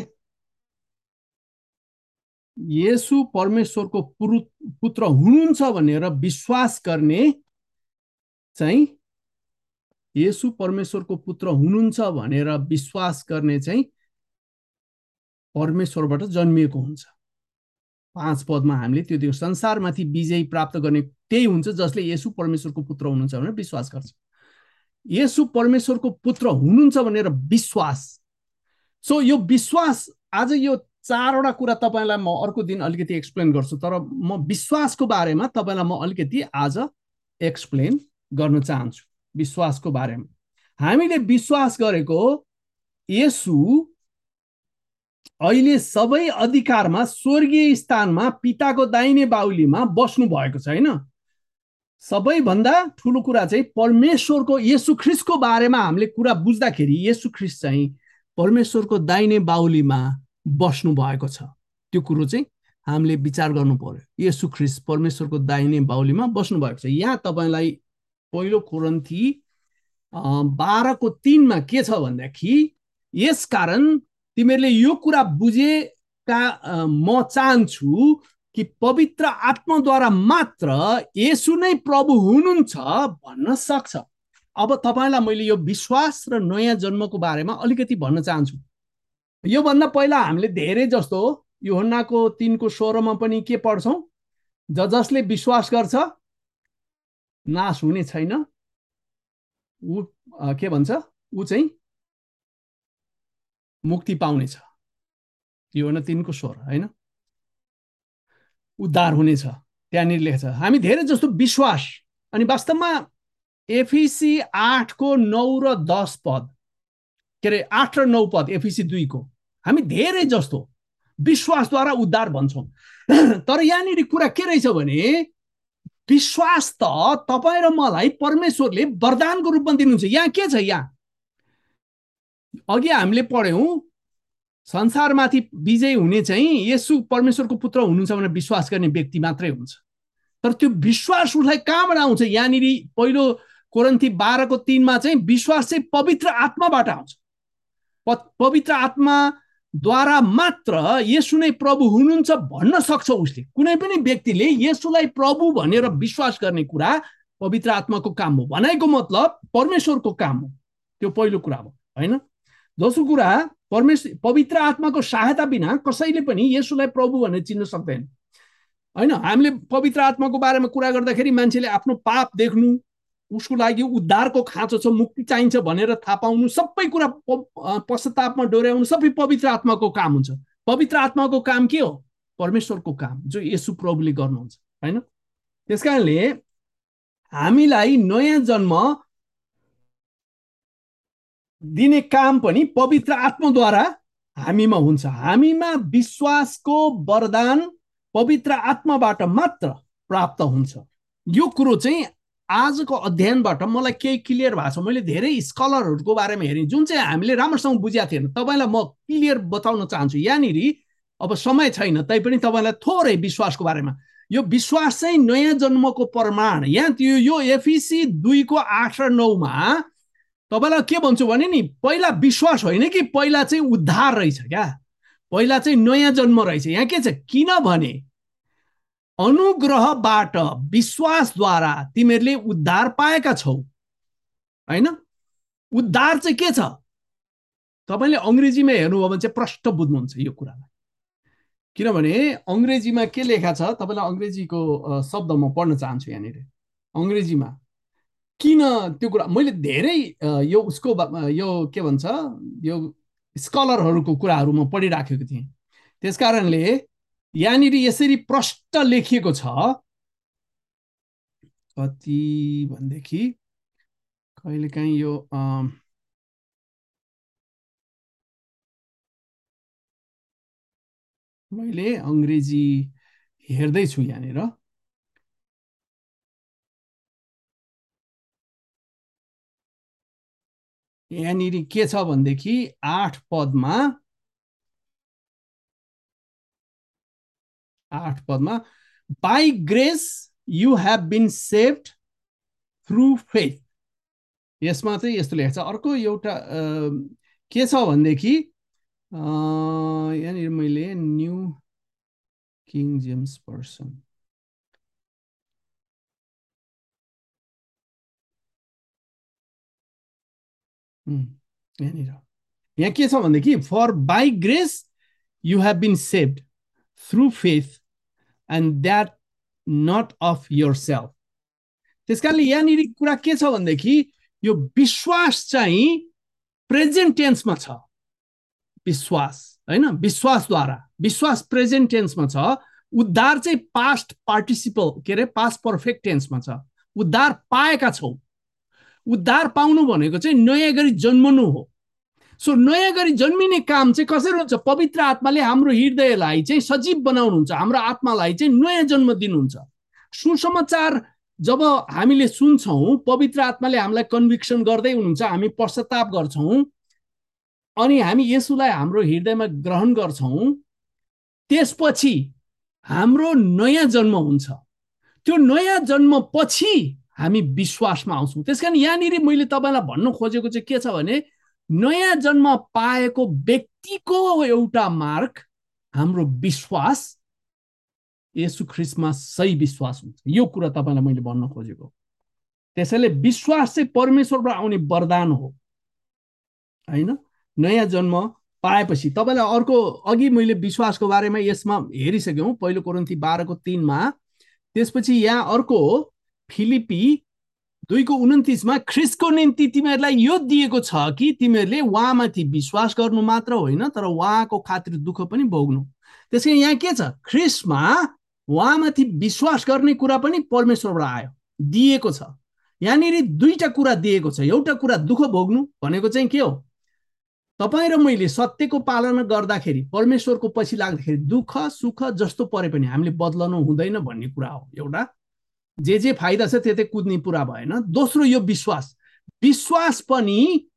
येशू परमेश्वरको पुत्र हुनुहुन्छ भनेर विश्वास गर्ने चाहिँ येशू परमेश्वरको पुत्र हुनुहुन्छ भनेर विश्वास गर्ने चाहिँ परमेश्वरबाट जन्मिएको हुन्छ। पाँच पदमा हामीले त्यो देख्छौँ। संसारमाथि विजय प्राप्त गर्ने त्यही हुन्छ जसले येशू परमेश्वरको पुत्र हुनुहुन्छ भनेर विश्वास गर्छ। येशू परमेश्वरको पुत्र हुनुहुन्छ भनेर विश्वास। सो यो विश्वास, आज यो चारवटा कुरा तपाईँलाई म अर्को दिन अलिकति एक्सप्लेन गर्छु, तर म विश्वासको बारेमा तपाईँलाई म अलिकति आज एक्सप्लेन गर्न चाहन्छु। विश्वासको बारेमा हामीले विश्वास गरेको येशू अहिले सबै अधिकारमा स्वर्गीय स्थानमा पिताको दाहिने बाहुलीमा बस्नु भएको छ हैन। सबैभन्दा ठुलो कुरा चाहिँ परमेश्वरको येशू ख्रीष्टको बारेमा हामीले कुरा बुझ्दाखेरि येशू ख्रीष्ट चाहिँ परमेश्वरको दाहिने बाहुलीमा बस्नु भएको छ। त्यो कुरो चाहिँ हामीले विचार गर्नु पर्यो। येशू ख्रीष्ट परमेश्वरको दाहिने बाहुलीमा बस्नु भएको छ। यहाँ तपाईलाई पहिलो कोरिन्थी बाह्रको तीनमा के छ भन्दाखेरि, यसकारण तिमीहरूले यो कुरा बुझेका म चाहन्छु कि पवित्र आत्माद्वारा मात्र येशू नै प्रभु हुनुहुन्छ भन्न सक्छ। अब तपाईलाई मैले यो विश्वास र नयाँ जन्मको बारेमा अलिकति भन्न चाहन्छु। योभन्दा पहिला हामीले धेरै जस्तो यूहन्नाको तीनको सोह्रमा पनि के पढ्छौँ, ज जसले विश्वास गर्छ नाश हुने छैन, ऊ के भन्छ, ऊ चाहिँ मुक्ति पाउनेछ। यूहन्ना तीनको सोह्र हैन, उद्धार हुनेछ, त्यहाँनिर लेख्छ। हामी धेरै जस्तो विश्वास, अनि वास्तवमा एफिसी आठको नौ र दस पद, के अरे आठ र नौ पद एफिसी दुईको, हामी धेरै जस्तो विश्वासद्वारा उद्धार भन्छौँ। तर यहाँनिर कुरा के रहेछ भने, विश्वास त तपाईँ र मलाई परमेश्वरले वरदानको रूपमा दिनुहुन्छ। यहाँ के छ, यहाँ अघि हामीले पढ्यौँ, संसारमाथि विजय हुने चाहिँ येशू परमेश्वरको पुत्र हुनुहुन्छ भनेर विश्वास गर्ने व्यक्ति मात्रै हुन्छ। तर त्यो विश्वास उसलाई कहाँबाट आउँछ? यहाँनिर पहिलो कोरिन्थी बाह्रको तीनमा चाहिँ विश्वास चाहिँ पवित्र आत्माबाट आउँछ। पवित्र आत्माद्वारा मात्र येशू नै प्रभु हुनुहुन्छ भन्न सक्छ उसले। कुनै पनि व्यक्तिले येशूलाई प्रभु भनेर विश्वास गर्ने कुरा पवित्र आत्माको काम हो। भनाइको मतलब परमेश्वरको काम हो। त्यो पहिलो कुरा हो हैन। दोस्रो कुरा, परमेश्वर पवित्र आत्माको सहायता बिना कसैले पनि येशूलाई प्रभु भनेर चिन्न सक्दैन हैन। हामीले पवित्र आत्माको बारेमा कुरा गर्दाखेरि मान्छेले आफ्नो पाप देख्नु, उसको लागि उद्धारको खाँचो छ, मुक्ति चाहिन्छ भनेर थाहा पाउनु, सबै कुरा पश्चातापमा डोर्याउनु सबै पवित्र आत्माको काम हुन्छ। पवित्र आत्माको काम के हो? परमेश्वरको काम, जो येशू प्रभुले गर्नुहुन्छ हैन। त्यसकारणले हामीलाई नयाँ जन्म दिने काम पनि पवित्र आत्माद्वारा हामीमा हुन्छ। हामीमा विश्वासको वरदान पवित्र आत्माबाट मात्र प्राप्त हुन्छ। यो कुरो चाहिँ आजको अध्ययनबाट मलाई केही क्लियर भएको छ। मैले धेरै स्कलरहरूको बारेमा हेरेँ जुन चाहिँ हामीले राम्रोसँग बुझेको थिएन। तपाईँलाई म क्लियर बताउन चाहन्छु। यहाँनिर अब समय छैन तैपनि तपाईँलाई थोरै विश्वासको बारेमा, यो विश्वास चाहिँ नयाँ जन्मको प्रमाण। यहाँ त्यो यो एफिसी दुईको आठ र नौमा तपाईँलाई के भन्छु भने नि, पहिला विश्वास होइन कि पहिला चाहिँ उद्धार रहेछ क्या, पहिला चाहिँ नयाँ जन्म रहेछ। यहाँ के छ, किनभने अनुग्रहबाट विश्वासद्वारा तिमीहरूले उद्धार पाएका छौ हैन। उद्धार चाहिँ के छ? तपाईँले अङ्ग्रेजीमा हेर्नुभयो भने चाहिँ प्रष्ट बुझ्नुहुन्छ यो कुरालाई। किनभने अङ्ग्रेजीमा के लेखा छ, तपाईँलाई अङ्ग्रेजीको शब्द म पढ्न चाहन्छु यहाँनिर। अङ्ग्रेजीमा किन त्यो कुरा मैले धेरै यो उसको यो के भन्छ, यो स्कलरहरूको कुराहरू म पढिराखेको थिएँ। त्यसकारणले यहाँनिर यसरी प्रष्ट लेखिएको छ, कति भनेदेखि कहिलेकाहीँ यो मैले अङ्ग्रेजी हेर्दैछु यहाँनिर। यहाँनिर के छ भनेदेखि आठ पदमा आठ पदमा by grace you have been saved through faith. यसमा चाहिँ यस्तो लेखेको छ। अर्को एउटा के छ भनेदेखि यहाँनिर मैले न्यू किङ जेम्स पर्सन यहाँनिर यहाँ के छ भनेदेखि for by grace you have been saved through faith and that not of yourself. त्यसकारणले यहाँनिर कुरा के छ भनेदेखि यो विश्वास चाहिँ प्रेजेन्ट टेन्समा छ। विश्वास हैन, विश्वासद्वारा, विश्वास प्रेजेन्ट टेन्समा छ। उद्धार चाहिँ पास्ट पार्टिसिपल के अरे पास्ट पर्फेक्ट टेन्समा छ। उद्धार पाएका छौ। उद्धार पाउनु भनेको चाहिँ नयाँ गरी जन्मनु हो। सो नयाँ गरी जन्मिने काम चाहिँ कसरी हुन्छ? पवित्र आत्माले हाम्रो हृदयलाई चाहिँ सजीव बनाउनुहुन्छ, हाम्रो आत्मालाई चाहिँ नयाँ जन्म दिनुहुन्छ। सुसमाचार जब हामीले सुन्छौँ, पवित्र आत्माले हामीलाई कन्भिक्सन गर्दै हुनुहुन्छ, हामी पश्चाताप गर्छौँ अनि हामी येशूलाई हाम्रो हृदयमा ग्रहण गर्छौँ, त्यसपछि हाम्रो नयाँ जन्म हुन्छ। त्यो नयाँ जन्म पछि हामी विश्वासमा आउँछौँ। त्यसकारण यहाँनिर मैले तपाईँलाई भन्न खोजेको चाहिँ के छ भने नयाँ जन्म पाएको व्यक्तिको एउटा मार्क हाम्रो विश्वास येशू ख्रीष्टमा सही विश्वास हुन्छ। यो कुरा तपाईँलाई मैले भन्न खोजेको। त्यसैले विश्वास चाहिँ परमेश्वरबाट आउने वरदान हो हैन। नयाँ जन्म पाएपछि तपाईँलाई अर्को अघि मैले विश्वासको बारेमा यसमा हेरिसक्यौँ, पहिलो कोरिन्थी बाह्रको तीनमा। त्यसपछि यहाँ अर्को फिलिपी दुईको उन्तिसमा ख्रीष्टको निम्ति तिमीहरूलाई यो दिएको छ कि तिमीहरूले उहाँमाथि विश्वास गर्नु मात्र होइन तर उहाँको खातिर दुःख पनि भोग्नु। त्यसैले यहाँ के छ? ख्रीष्टमा उहाँमाथि विश्वास गर्ने कुरा पनि परमेश्वरबाट आयो, दिएको छ। यहाँनिर दुईटा कुरा दिएको छ। एउटा कुरा दुःख भोग्नु भनेको चाहिँ के हो? तपाईँ र मैले सत्यको पालना गर्दाखेरि, परमेश्वरको पछि लाग्दाखेरि दुःख सुख जस्तो परे पनि हामीले बदल्नु हुँदैन भन्ने कुरा हो एउटा। जे जे फाइदा छ त्यतै कुद्ने पुरा भएन। दोस्रो यो विश्वास, विश्वास पनि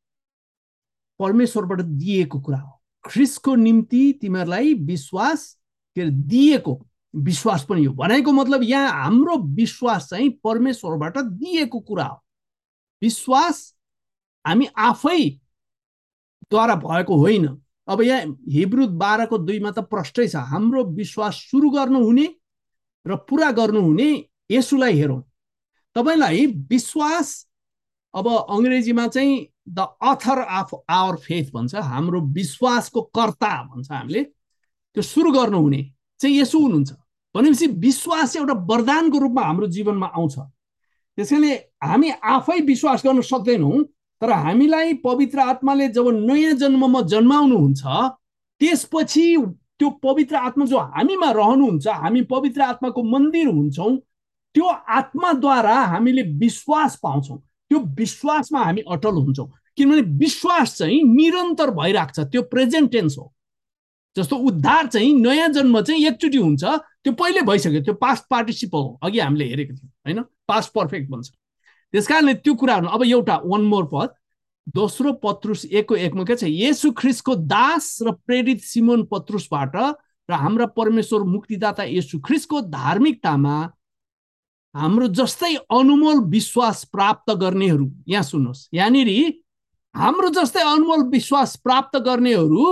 परमेश्वरबाट दिएको कुरा हो। ख्रीष्टको निम्ति तिमीहरूलाई विश्वास के दिएको विश्वास पनि हो भनेको मतलब यहाँ हाम्रो विश्वास चाहिँ परमेश्वरबाट दिएको कुरा हो। विश्वास हामी आफै द्वारा भएको होइन। अब यहाँ हिब्रू बाह्रको दुईमा त प्रष्टै छ, हाम्रो विश्वास सुरु गर्नुहुने र पुरा गर्नुहुने येशूलाई हेरौँ। तपाईलाई विश्वास अब अङ्ग्रेजीमा चाहिँ the author of our faith भन्छ, हाम्रो विश्वासको कर्ता भन्छ हामीले। त्यो सुरु गर्नुहुने चाहिँ येशू हुनुहुन्छ भनेपछि विश्वास एउटा वरदानको रूपमा हाम्रो जीवनमा आउँछ। त्यसैले हामी आफै विश्वास गर्न सक्दैनौँ, तर हामीलाई पवित्र आत्माले जब नयाँ जन्ममा जन्माउनुहुन्छ त्यसपछि त्यो पवित्र आत्मा जो हामीमा रहनुहुन्छ, हामी पवित्र आत्माको मन्दिर हुन्छौँ, त्यो आत्माद्वारा हामीले विश्वास पाउँछौँ। त्यो विश्वासमा हामी अटल हुन्छौँ किनभने विश्वास चाहिँ निरन्तर भइराख्छ। त्यो प्रेजेन्ट टेन्स हो। जस्तो उद्धार चाहिँ नयाँ जन्म चाहिँ एकचोटि हुन्छ, त्यो पहिले भइसक्यो, त्यो पास्ट पार्टिसिपल हो, अघि हामीले हेरेको थियौँ हैन, पास्ट पर्फेक्ट भन्छ। त्यसकारणले त्यो कुराहरू अब एउटा वान मोर पद दोस्रो पत्रुस एकको एकमा के छ? येशू ख्रीष्टको दास र प्रेरित सिमोन पत्रुसबाट र हाम्रा परमेश्वर मुक्तिदाता येशू ख्रीष्टको धार्मिकतामा हाम्रो जस्तै अनमोल विश्वास प्राप्त गर्नेहरू, यहाँ सुन्नुहोस्, यहाँनिर हाम्रो जस्तै अनमोल विश्वास प्राप्त गर्नेहरू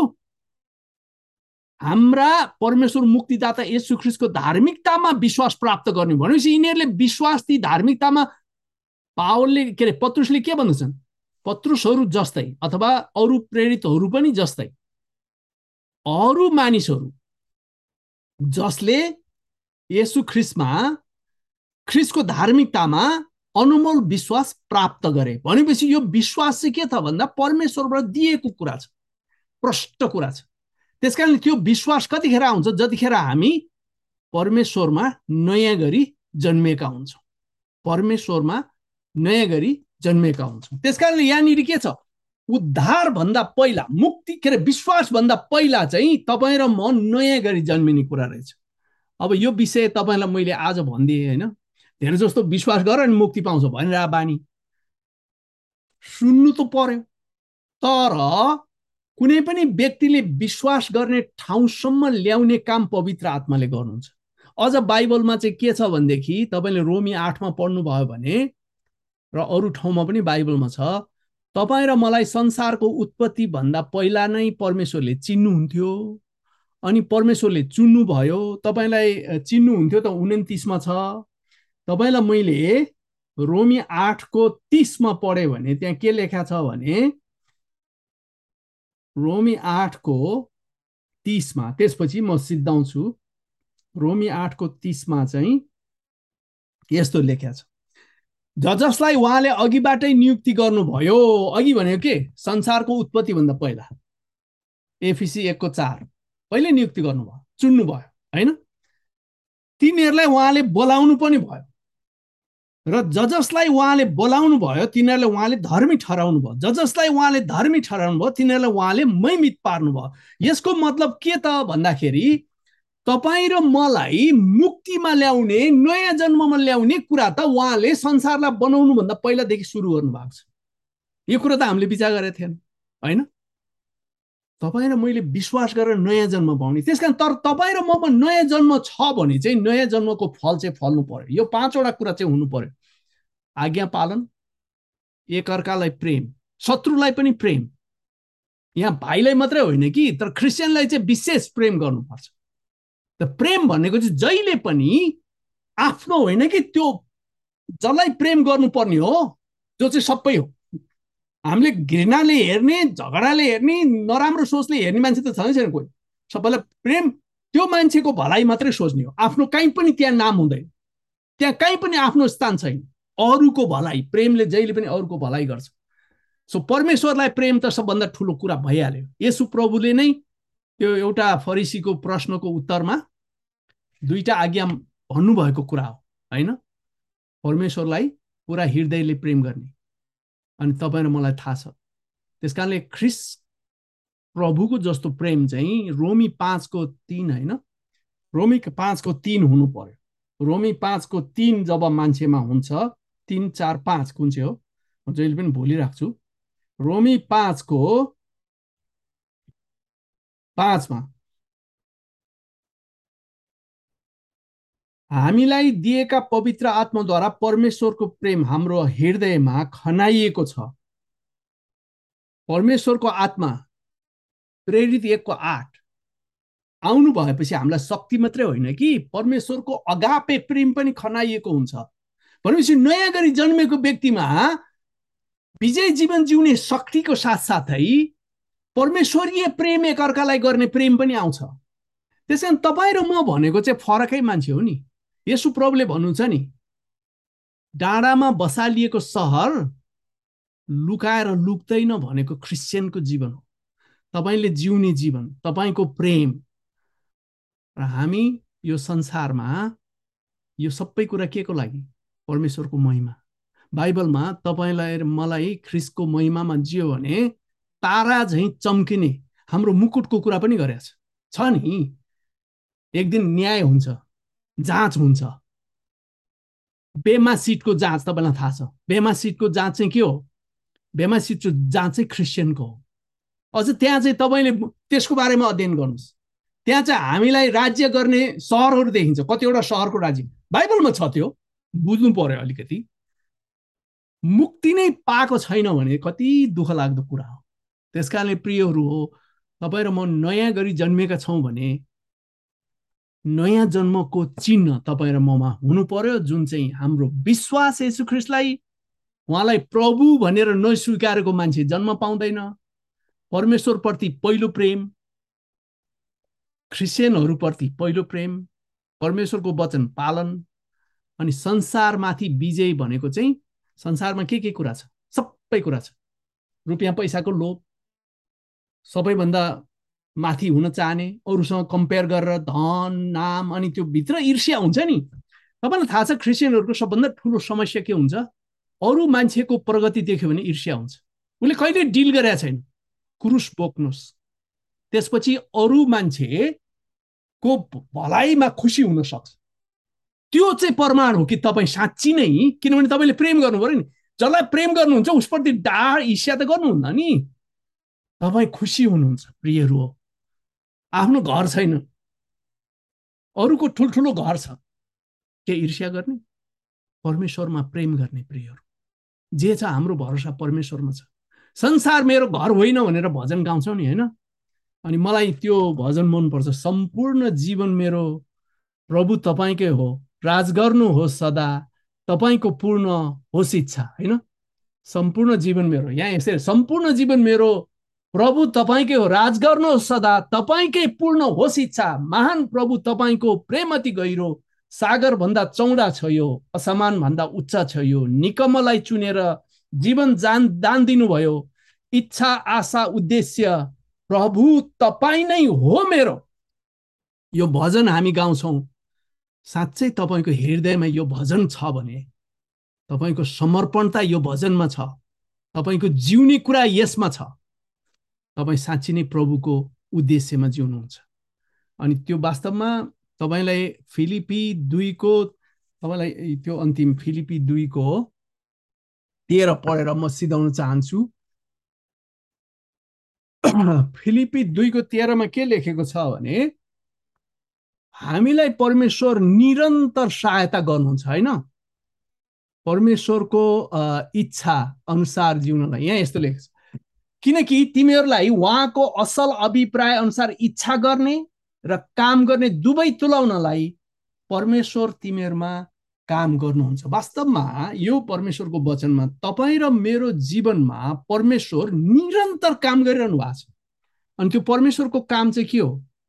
हाम्रा परमेश्वर मुक्तिदाता येशू ख्रीष्टको धार्मिकतामा विश्वास प्राप्त गर्ने भनेपछि यिनीहरूले विश्वास ती धार्मिकतामा पावलले के अरे पत्रुसले के भन्दछन्? पत्रुसहरू जस्तै अथवा अरू प्रेरितहरू पनि जस्तै अरू मानिसहरू जसले येशू ख्रीष्टमा ख्रीष्टको धार्मिकतामा अनमोल विश्वास प्राप्त गरे भनेपछि यो विश्वास चाहिँ के छ भन्दा परमेश्वरबाट दिएको कुरा छ, प्रष्ट कुरा छ। त्यसकारण त्यो विश्वास कतिखेर आउँछ? जतिखेर हामी परमेश्वरमा नयाँ गरी जन्मेका हुन्छौँ, परमेश्वरमा नयाँ गरी जन्मेका हुन्छौँ। त्यसकारणले यहाँनिर के छ? उद्धार भन्दा पहिला, मुक्ति के अरे विश्वास भन्दा पहिला चाहिँ तपाईँ र म नयाँ गरी जन्मिने कुरा रहेछ। अब यो विषय तपाईँलाई मैले आज भनिदिएँ होइन, धेरै जस्तो विश्वास गर अनि मुक्ति पाउँछ भनेर बानी सुन्नु त पर्यो, तर कुनै पनि व्यक्तिले विश्वास गर्ने ठाउँसम्म ल्याउने काम पवित्र आत्माले गर्नुहुन्छ। अझ बाइबलमा चाहिँ के छ भनेदेखि तपाईँले रोमी आठमा पढ्नुभयो भने र अरू ठाउँमा पनि बाइबलमा छ, तपाईँ र मलाई संसारको उत्पत्ति भन्दा पहिला नै परमेश्वरले चिन्नुहुन्थ्यो अनि परमेश्वरले चुन्नुभयो। तपाईँलाई चिन्नुहुन्थ्यो त उन्तिसमा छ। तपाईँलाई मैले रोमी आठको तीसमा पढेँ भने त्यहाँ के लेखा छ भने रोमी आठको तीसमा, त्यसपछि म सिद्धाउँछु, रोमी आठको तीसमा चाहिँ यस्तो लेखा छ, ज जसलाई उहाँले अघिबाटै नियुक्ति गर्नुभयो, अघि भनेको के, संसारको उत्पत्तिभन्दा पहिला, एफिसी एकको चार, पहिले नियुक्ति गर्नुभयो, चुन्नुभयो होइन। तिनीहरूलाई उहाँले बोलाउनु पनि भयो, र ज जसलाई उहाँले बोलाउनु भयो तिनीहरूलाई उहाँले धर्मी ठहराउनु भयो, ज जसलाई उहाँले धर्मी ठहराउनु भयो तिनीहरूलाई उहाँले महिमित पार्नुभयो। यसको मतलब के त भन्दाखेरि तपाईँ र मलाई मुक्तिमा ल्याउने, नयाँ जन्ममा ल्याउने कुरा त उहाँले संसारलाई बनाउनु भन्दा पहिलादेखि सुरु गर्नुभएको छ। यो कुरा त हामीले विचार गरेका थिएन होइन। तपाईँ र मैले विश्वास गरेर नयाँ जन्म पाउने, त्यसकारण तर तपाईँ र ममा नयाँ जन्म छ भने चाहिँ नयाँ जन्मको फल चाहिँ फल्नु पर्यो। यो पाँचवटा कुरा चाहिँ हुनु पर्यो। आज्ञा पालन, एकअर्कालाई प्रेम, शत्रुलाई पनि प्रेम। यहाँ भाइलाई मात्रै होइन कि, तर क्रिस्चियनलाई चाहिँ विशेष प्रेम गर्नुपर्छ। त प्रेम भनेको चाहिँ जहिले पनि आफ्नो होइन कि, त्यो जसलाई प्रेम गर्नुपर्ने हो त्यो चाहिँ सबै हो। हामीले घृणाले हेर्ने, झगडाले हेर्ने, नराम्रो सोचले हेर्ने मान्छे त छैन छैन कोही। सबैलाई प्रेम, त्यो मान्छेको भलाइ मात्रै सोच्ने हो, आफ्नो कहीँ पनि त्यहाँ नाम हुँदैन, त्यहाँ कहीँ पनि आफ्नो स्थान छैन। अरूको भलाइ, प्रेमले जहिले पनि अरूको भलाइ गर्छ। सो परमेश्वरलाई प्रेम त सबभन्दा ठुलो कुरा भइहाल्यो। येशू प्रभुले नै त्यो एउटा फरिसीको प्रश्नको उत्तरमा दुईटा आज्ञा भन्नुभएको कुरा हो होइन। परमेश्वरलाई पुरा हृदयले प्रेम गर्ने, अनि तपाईँ र मलाई थाहा छ। त्यस कारणले ख्रिस्ट प्रभुको जस्तो प्रेम चाहिँ रोमी पाँचको तीन होइन, रोमी पाँचको तीन हुनु पर्यो। रोमी पाँचको तीन जब मान्छेमा हुन्छ, तीन चार पाँच कुन चाहिँ हो म जहिले पनि भुलिरहेको छु। रोमी पाँचको पाँचमा हामीलाई दिएका पवित्र आत्माद्वारा परमेश्वरको प्रेम हाम्रो हृदयमा खनाइएको छ। परमेश्वरको आत्मा प्रेरित एकको आठ आउनु भएपछि हामीलाई शक्ति मात्रै होइन कि परमेश्वरको अगापे प्रेम पनि खनाइएको हुन्छ। भनेपछि नयाँ गरी जन्मेको व्यक्तिमा विजय जीवन जिउने शक्तिको साथसाथै परमेश्वरीय प्रेम, एकअर्कालाई गर्ने प्रेम पनि आउँछ। त्यसकारण तपाईँ र म भनेको चाहिँ फरकै मान्छे हो नि। येशू प्रभुले भन्नुहुन्छ नि, डाँडामा बसालिएको सहर लुकाएर लुक्दैन भनेको क्रिस्चियनको जीवन हो, तपाईँले जिउने जीवन, तपाईँको प्रेम। र हामी यो संसारमा यो सबै कुरा के को लागि? परमेश्वरको महिमा। बाइबलमा तपाईँलाई र मलाई ख्रिस्टको महिमामा जियो भने तारा झैँ चम्किने हाम्रो मुकुटको कुरा पनि गरेछ छ नि। एक दिन न्याय हुन्छ, जाँच हुन्छ। बेमा सिटको जाँच तपाईँलाई थाहा छ। बेमा सिटको जाँच चाहिँ के हो? बेमा सिटको जाँच चाहिँ क्रिस्चियनको हो। अझ त्यहाँ चाहिँ तपाईँले त्यसको बारेमा अध्ययन गर्नुहोस्। त्यहाँ चाहिँ हामीलाई राज्य गर्ने सहरहरू देखिन्छ। कतिवटा सहरको राज्य बाइबलमा छ, त्यो बुझ्नु पर्यो अलिकति। मुक्ति नै पाएको छैन भने कति दुःख लाग्दो कुरा हो। त्यसकारणले प्रियहरू हो, तपाईँ र म नयाँ गरी जन्मेका छौँ भने नयाँ जन्मको चिन्ह तपाईँ र ममा हुनु पर्यो, जुन चाहिँ हाम्रो विश्वास येशू ख्रिस्टलाई, उहाँलाई प्रभु भनेर नस्वीकारेको मान्छे जन्म पाउँदैन। परमेश्वरप्रति पहिलो प्रेम, क्रिस्चियनहरूप्रति पहिलो प्रेम, परमेश्वरको वचन पालन, अनि संसारमाथि विजय भनेको चाहिँ संसारमा के के कुरा छ? सबै कुरा छ। रुपियाँ पैसाको लोभ, सबैभन्दा माथि हुन चाहने, अरूसँग कम्पेयर गरेर धन, नाम, अनि त्यो भित्र ईर्ष्या हुन्छ नि। तपाईँलाई थाहा छ क्रिस्चियनहरूको सबभन्दा ठुलो समस्या के हुन्छ? अरू मान्छेको प्रगति देख्यो भने ईर्ष्या हुन्छ। उसले कहिले डिल गरेका छैन। क्रुस बोक्नुहोस्, त्यसपछि अरू मान्छेको भलाइमा खुसी हुन सक्छ। त्यो चाहिँ प्रमाण हो कि तपाईँ साँच्ची नै, किनभने तपाईँले प्रेम गर्नु पर्यो नि। जसलाई प्रेम गर्नुहुन्छ उसप्रति डाढ ईर्ष्या त गर्नुहुन्न नि। तपाईँ खुसी हुनुहुन्छ प्रियहरू हो। आफ्नो घर छैन, अरूको ठुल्ठुलो घर छ, के ईर्ष्या गर्ने? परमेश्वरमा प्रेम गर्ने प्रियहरू। जे छ हाम्रो भरोसा परमेश्वरमा छ। संसार मेरो घर होइन भनेर भजन गाउँछौ नि होइन। अनि मलाई त्यो भजन मनपर्छ, सम्पूर्ण जीवन मेरो प्रभु तपाईँकै हो, राज गर्नुहोस् सदा, तपाईँको पूर्ण होस् इच्छा होइन। सम्पूर्ण जीवन मेरो, यहाँ यसरी सम्पूर्ण जीवन मेरो प्रभु तपाईँकै हो, राज गर्नुहोस् सदा, तपाईँकै पूर्ण होस् इच्छा, महान प्रभु तपाईँको प्रेम अति गहिरो, सागर भन्दा चौडा छ यो, असमान भन्दा उच्च छ यो। निकमलाई चुनेर जीवन जान दान दिनुभयो। इच्छा आशा उद्देश्य प्रभु तपाईँ नै हो मेरो। यो भजन हामी गाउँछौँ। साँच्चै तपाईँको हृदयमा यो भजन छ भने, तपाईँको समर्पणता यो भजनमा छ, तपाईँको जिउने कुरा यसमा छ, तपाईँ साँच्ची नै प्रभुको उद्देश्यमा जिउनुहुन्छ। अनि त्यो वास्तवमा तपाईँलाई फिलिपी दुईको तपाईँलाई त्यो अन्तिम फिलिपी दुईको तेह्र पढेर म सिधाउन चाहन्छु। फिलिपी दुईको तेह्रमा के लेखेको छ भने, हामीलाई परमेश्वर निरन्तर सहायता गर्नुहुन्छ, होइन? परमेश्वरको इच्छा अनुसार जिउनलाई। यहाँ यस्तो लेखेको छ, किनकि तिमीहरूलाई उहाँको असल अभिप्राय अनुसार इच्छा गर्ने र काम गर्ने दुवै तुल्याउनलाई परमेश्वर तिमीहरूमा काम गर्नुहुन्छ। वास्तवमा यो परमेश्वरको वचनमा तपाईँ र मेरो जीवनमा परमेश्वर निरन्तर काम गरिरहनु भएको छ। अनि त्यो परमेश्वरको काम चाहिँ के हो?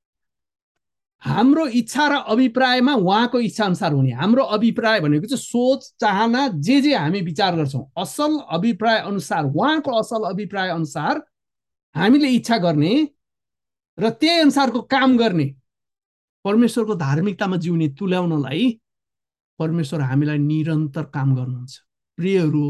हाम्रो इच्छा र अभिप्रायमा उहाँको इच्छा अनुसार हुने। हाम्रो अभिप्राय भनेको चाहिँ सोच चाहना, जे जे हामी विचार गर्छौँ, असल अभिप्राय अनुसार, उहाँको असल अभिप्राय अनुसार हामीले इच्छा गर्ने र त्यही अनुसारको काम गर्ने, परमेश्वरको धार्मिकतामा जिउने तुल्याउनलाई परमेश्वर हामीलाई निरन्तर काम गर्नुहुन्छ। प्रियहरू,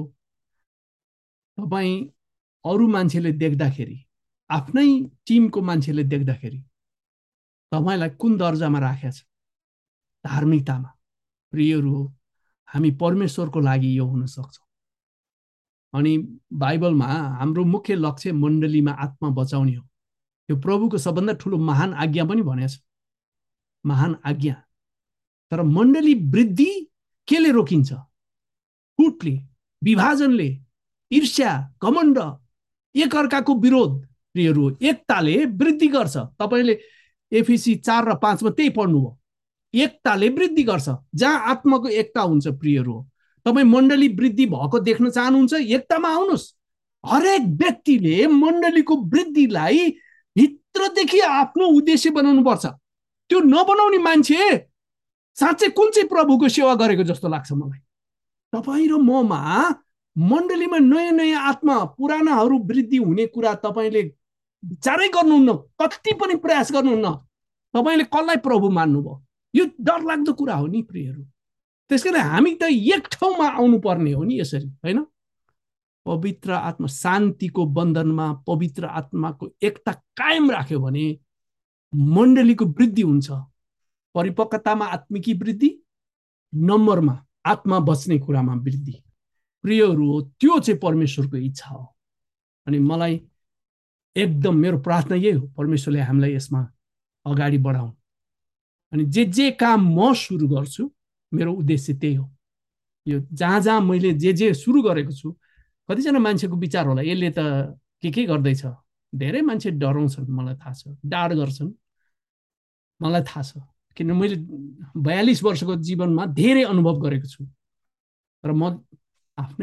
तपाईँ अरू मान्छेले देख्दाखेरि, आफ्नै टिमको मान्छेले देख्दाखेरि तपाईँलाई कुन दर्जामा राखेको छ? धार्मिकतामा। प्रियहरू, हामी परमेश्वरको लागि यो हुन सक्छौँ। अनि बाइबलमा हाम्रो मुख्य लक्ष्य मण्डलीमा आत्मा बचाउने हो। यो प्रभुको सबभन्दा ठुलो महान आज्ञा पनि भनेको छ, महान आज्ञा। तर मण्डली वृद्धि केले रोकिन्छ? फुटले, विभाजनले, ईर्ष्या, घमण्ड, एकअर्काको विरोध। प्रियहरू, एकताले वृद्धि गर्छ। तपाईँले एफिसी चार र पाँचमा त्यही पढ्नुभयो। एकताले वृद्धि गर्छ। जहाँ आत्माको एकता हुन्छ प्रियहरू, तपाईँ मण्डली वृद्धि भएको देख्न चाहनुहुन्छ, एकतामा आउनुहोस्। हरेक व्यक्तिले मण्डलीको वृद्धिलाई भित्रदेखि आफ्नो उद्देश्य बनाउनु पर्छ। त्यो नबनाउने मान्छे साँच्चै कुन चाहिँ प्रभुको सेवा गरेको जस्तो लाग्छ मलाई। तपाईँ र ममा मण्डलीमा नयाँ नयाँ आत्मा, पुरानाहरू वृद्धि हुने कुरा तपाईँले विचारै गर्नुहुन्न, कति पनि प्रयास गर्नुहुन्न। तपाईँले कसलाई प्रभु मान्नुभयो? यो डरलाग्दो कुरा हो नि प्रियहरू। त्यसकारण हामी त एक ठाउँमा आउनु पर्ने हो नि, यसरी, होइन? पवित्र आत्मा, शान्तिको बन्धनमा पवित्र आत्माको एकता कायम राख्यो भने मण्डलीको वृद्धि हुन्छ। परिपक्वतामा आत्मिकी वृद्धि, नम्बरमा आत्मा बच्ने कुरामा वृद्धि। प्रियहरू, त्यो चाहिँ परमेश्वरको इच्छा हो। अनि मलाई एकदम मेरो प्रार्थना यही हो, परमेश्वरले हामीलाई यसमा अगाडि बढाउन्। अनि जे जे काम म सुरु गर्छु, मेरो उद्देश्य त्यही हो। यो जहाँ जहाँ मैले जे जे सुरु गरेको छु, कतिजना मान्छेको विचार होला, यसले त के के गर्दैछ। धेरै मान्छे डराउँछन्, मलाई थाहा छ, डाड गर्छन्, मलाई थाहा छ। किन मैले बयालिस वर्षको जीवनमा धेरै अनुभव गरेको छु। तर म आफ्नै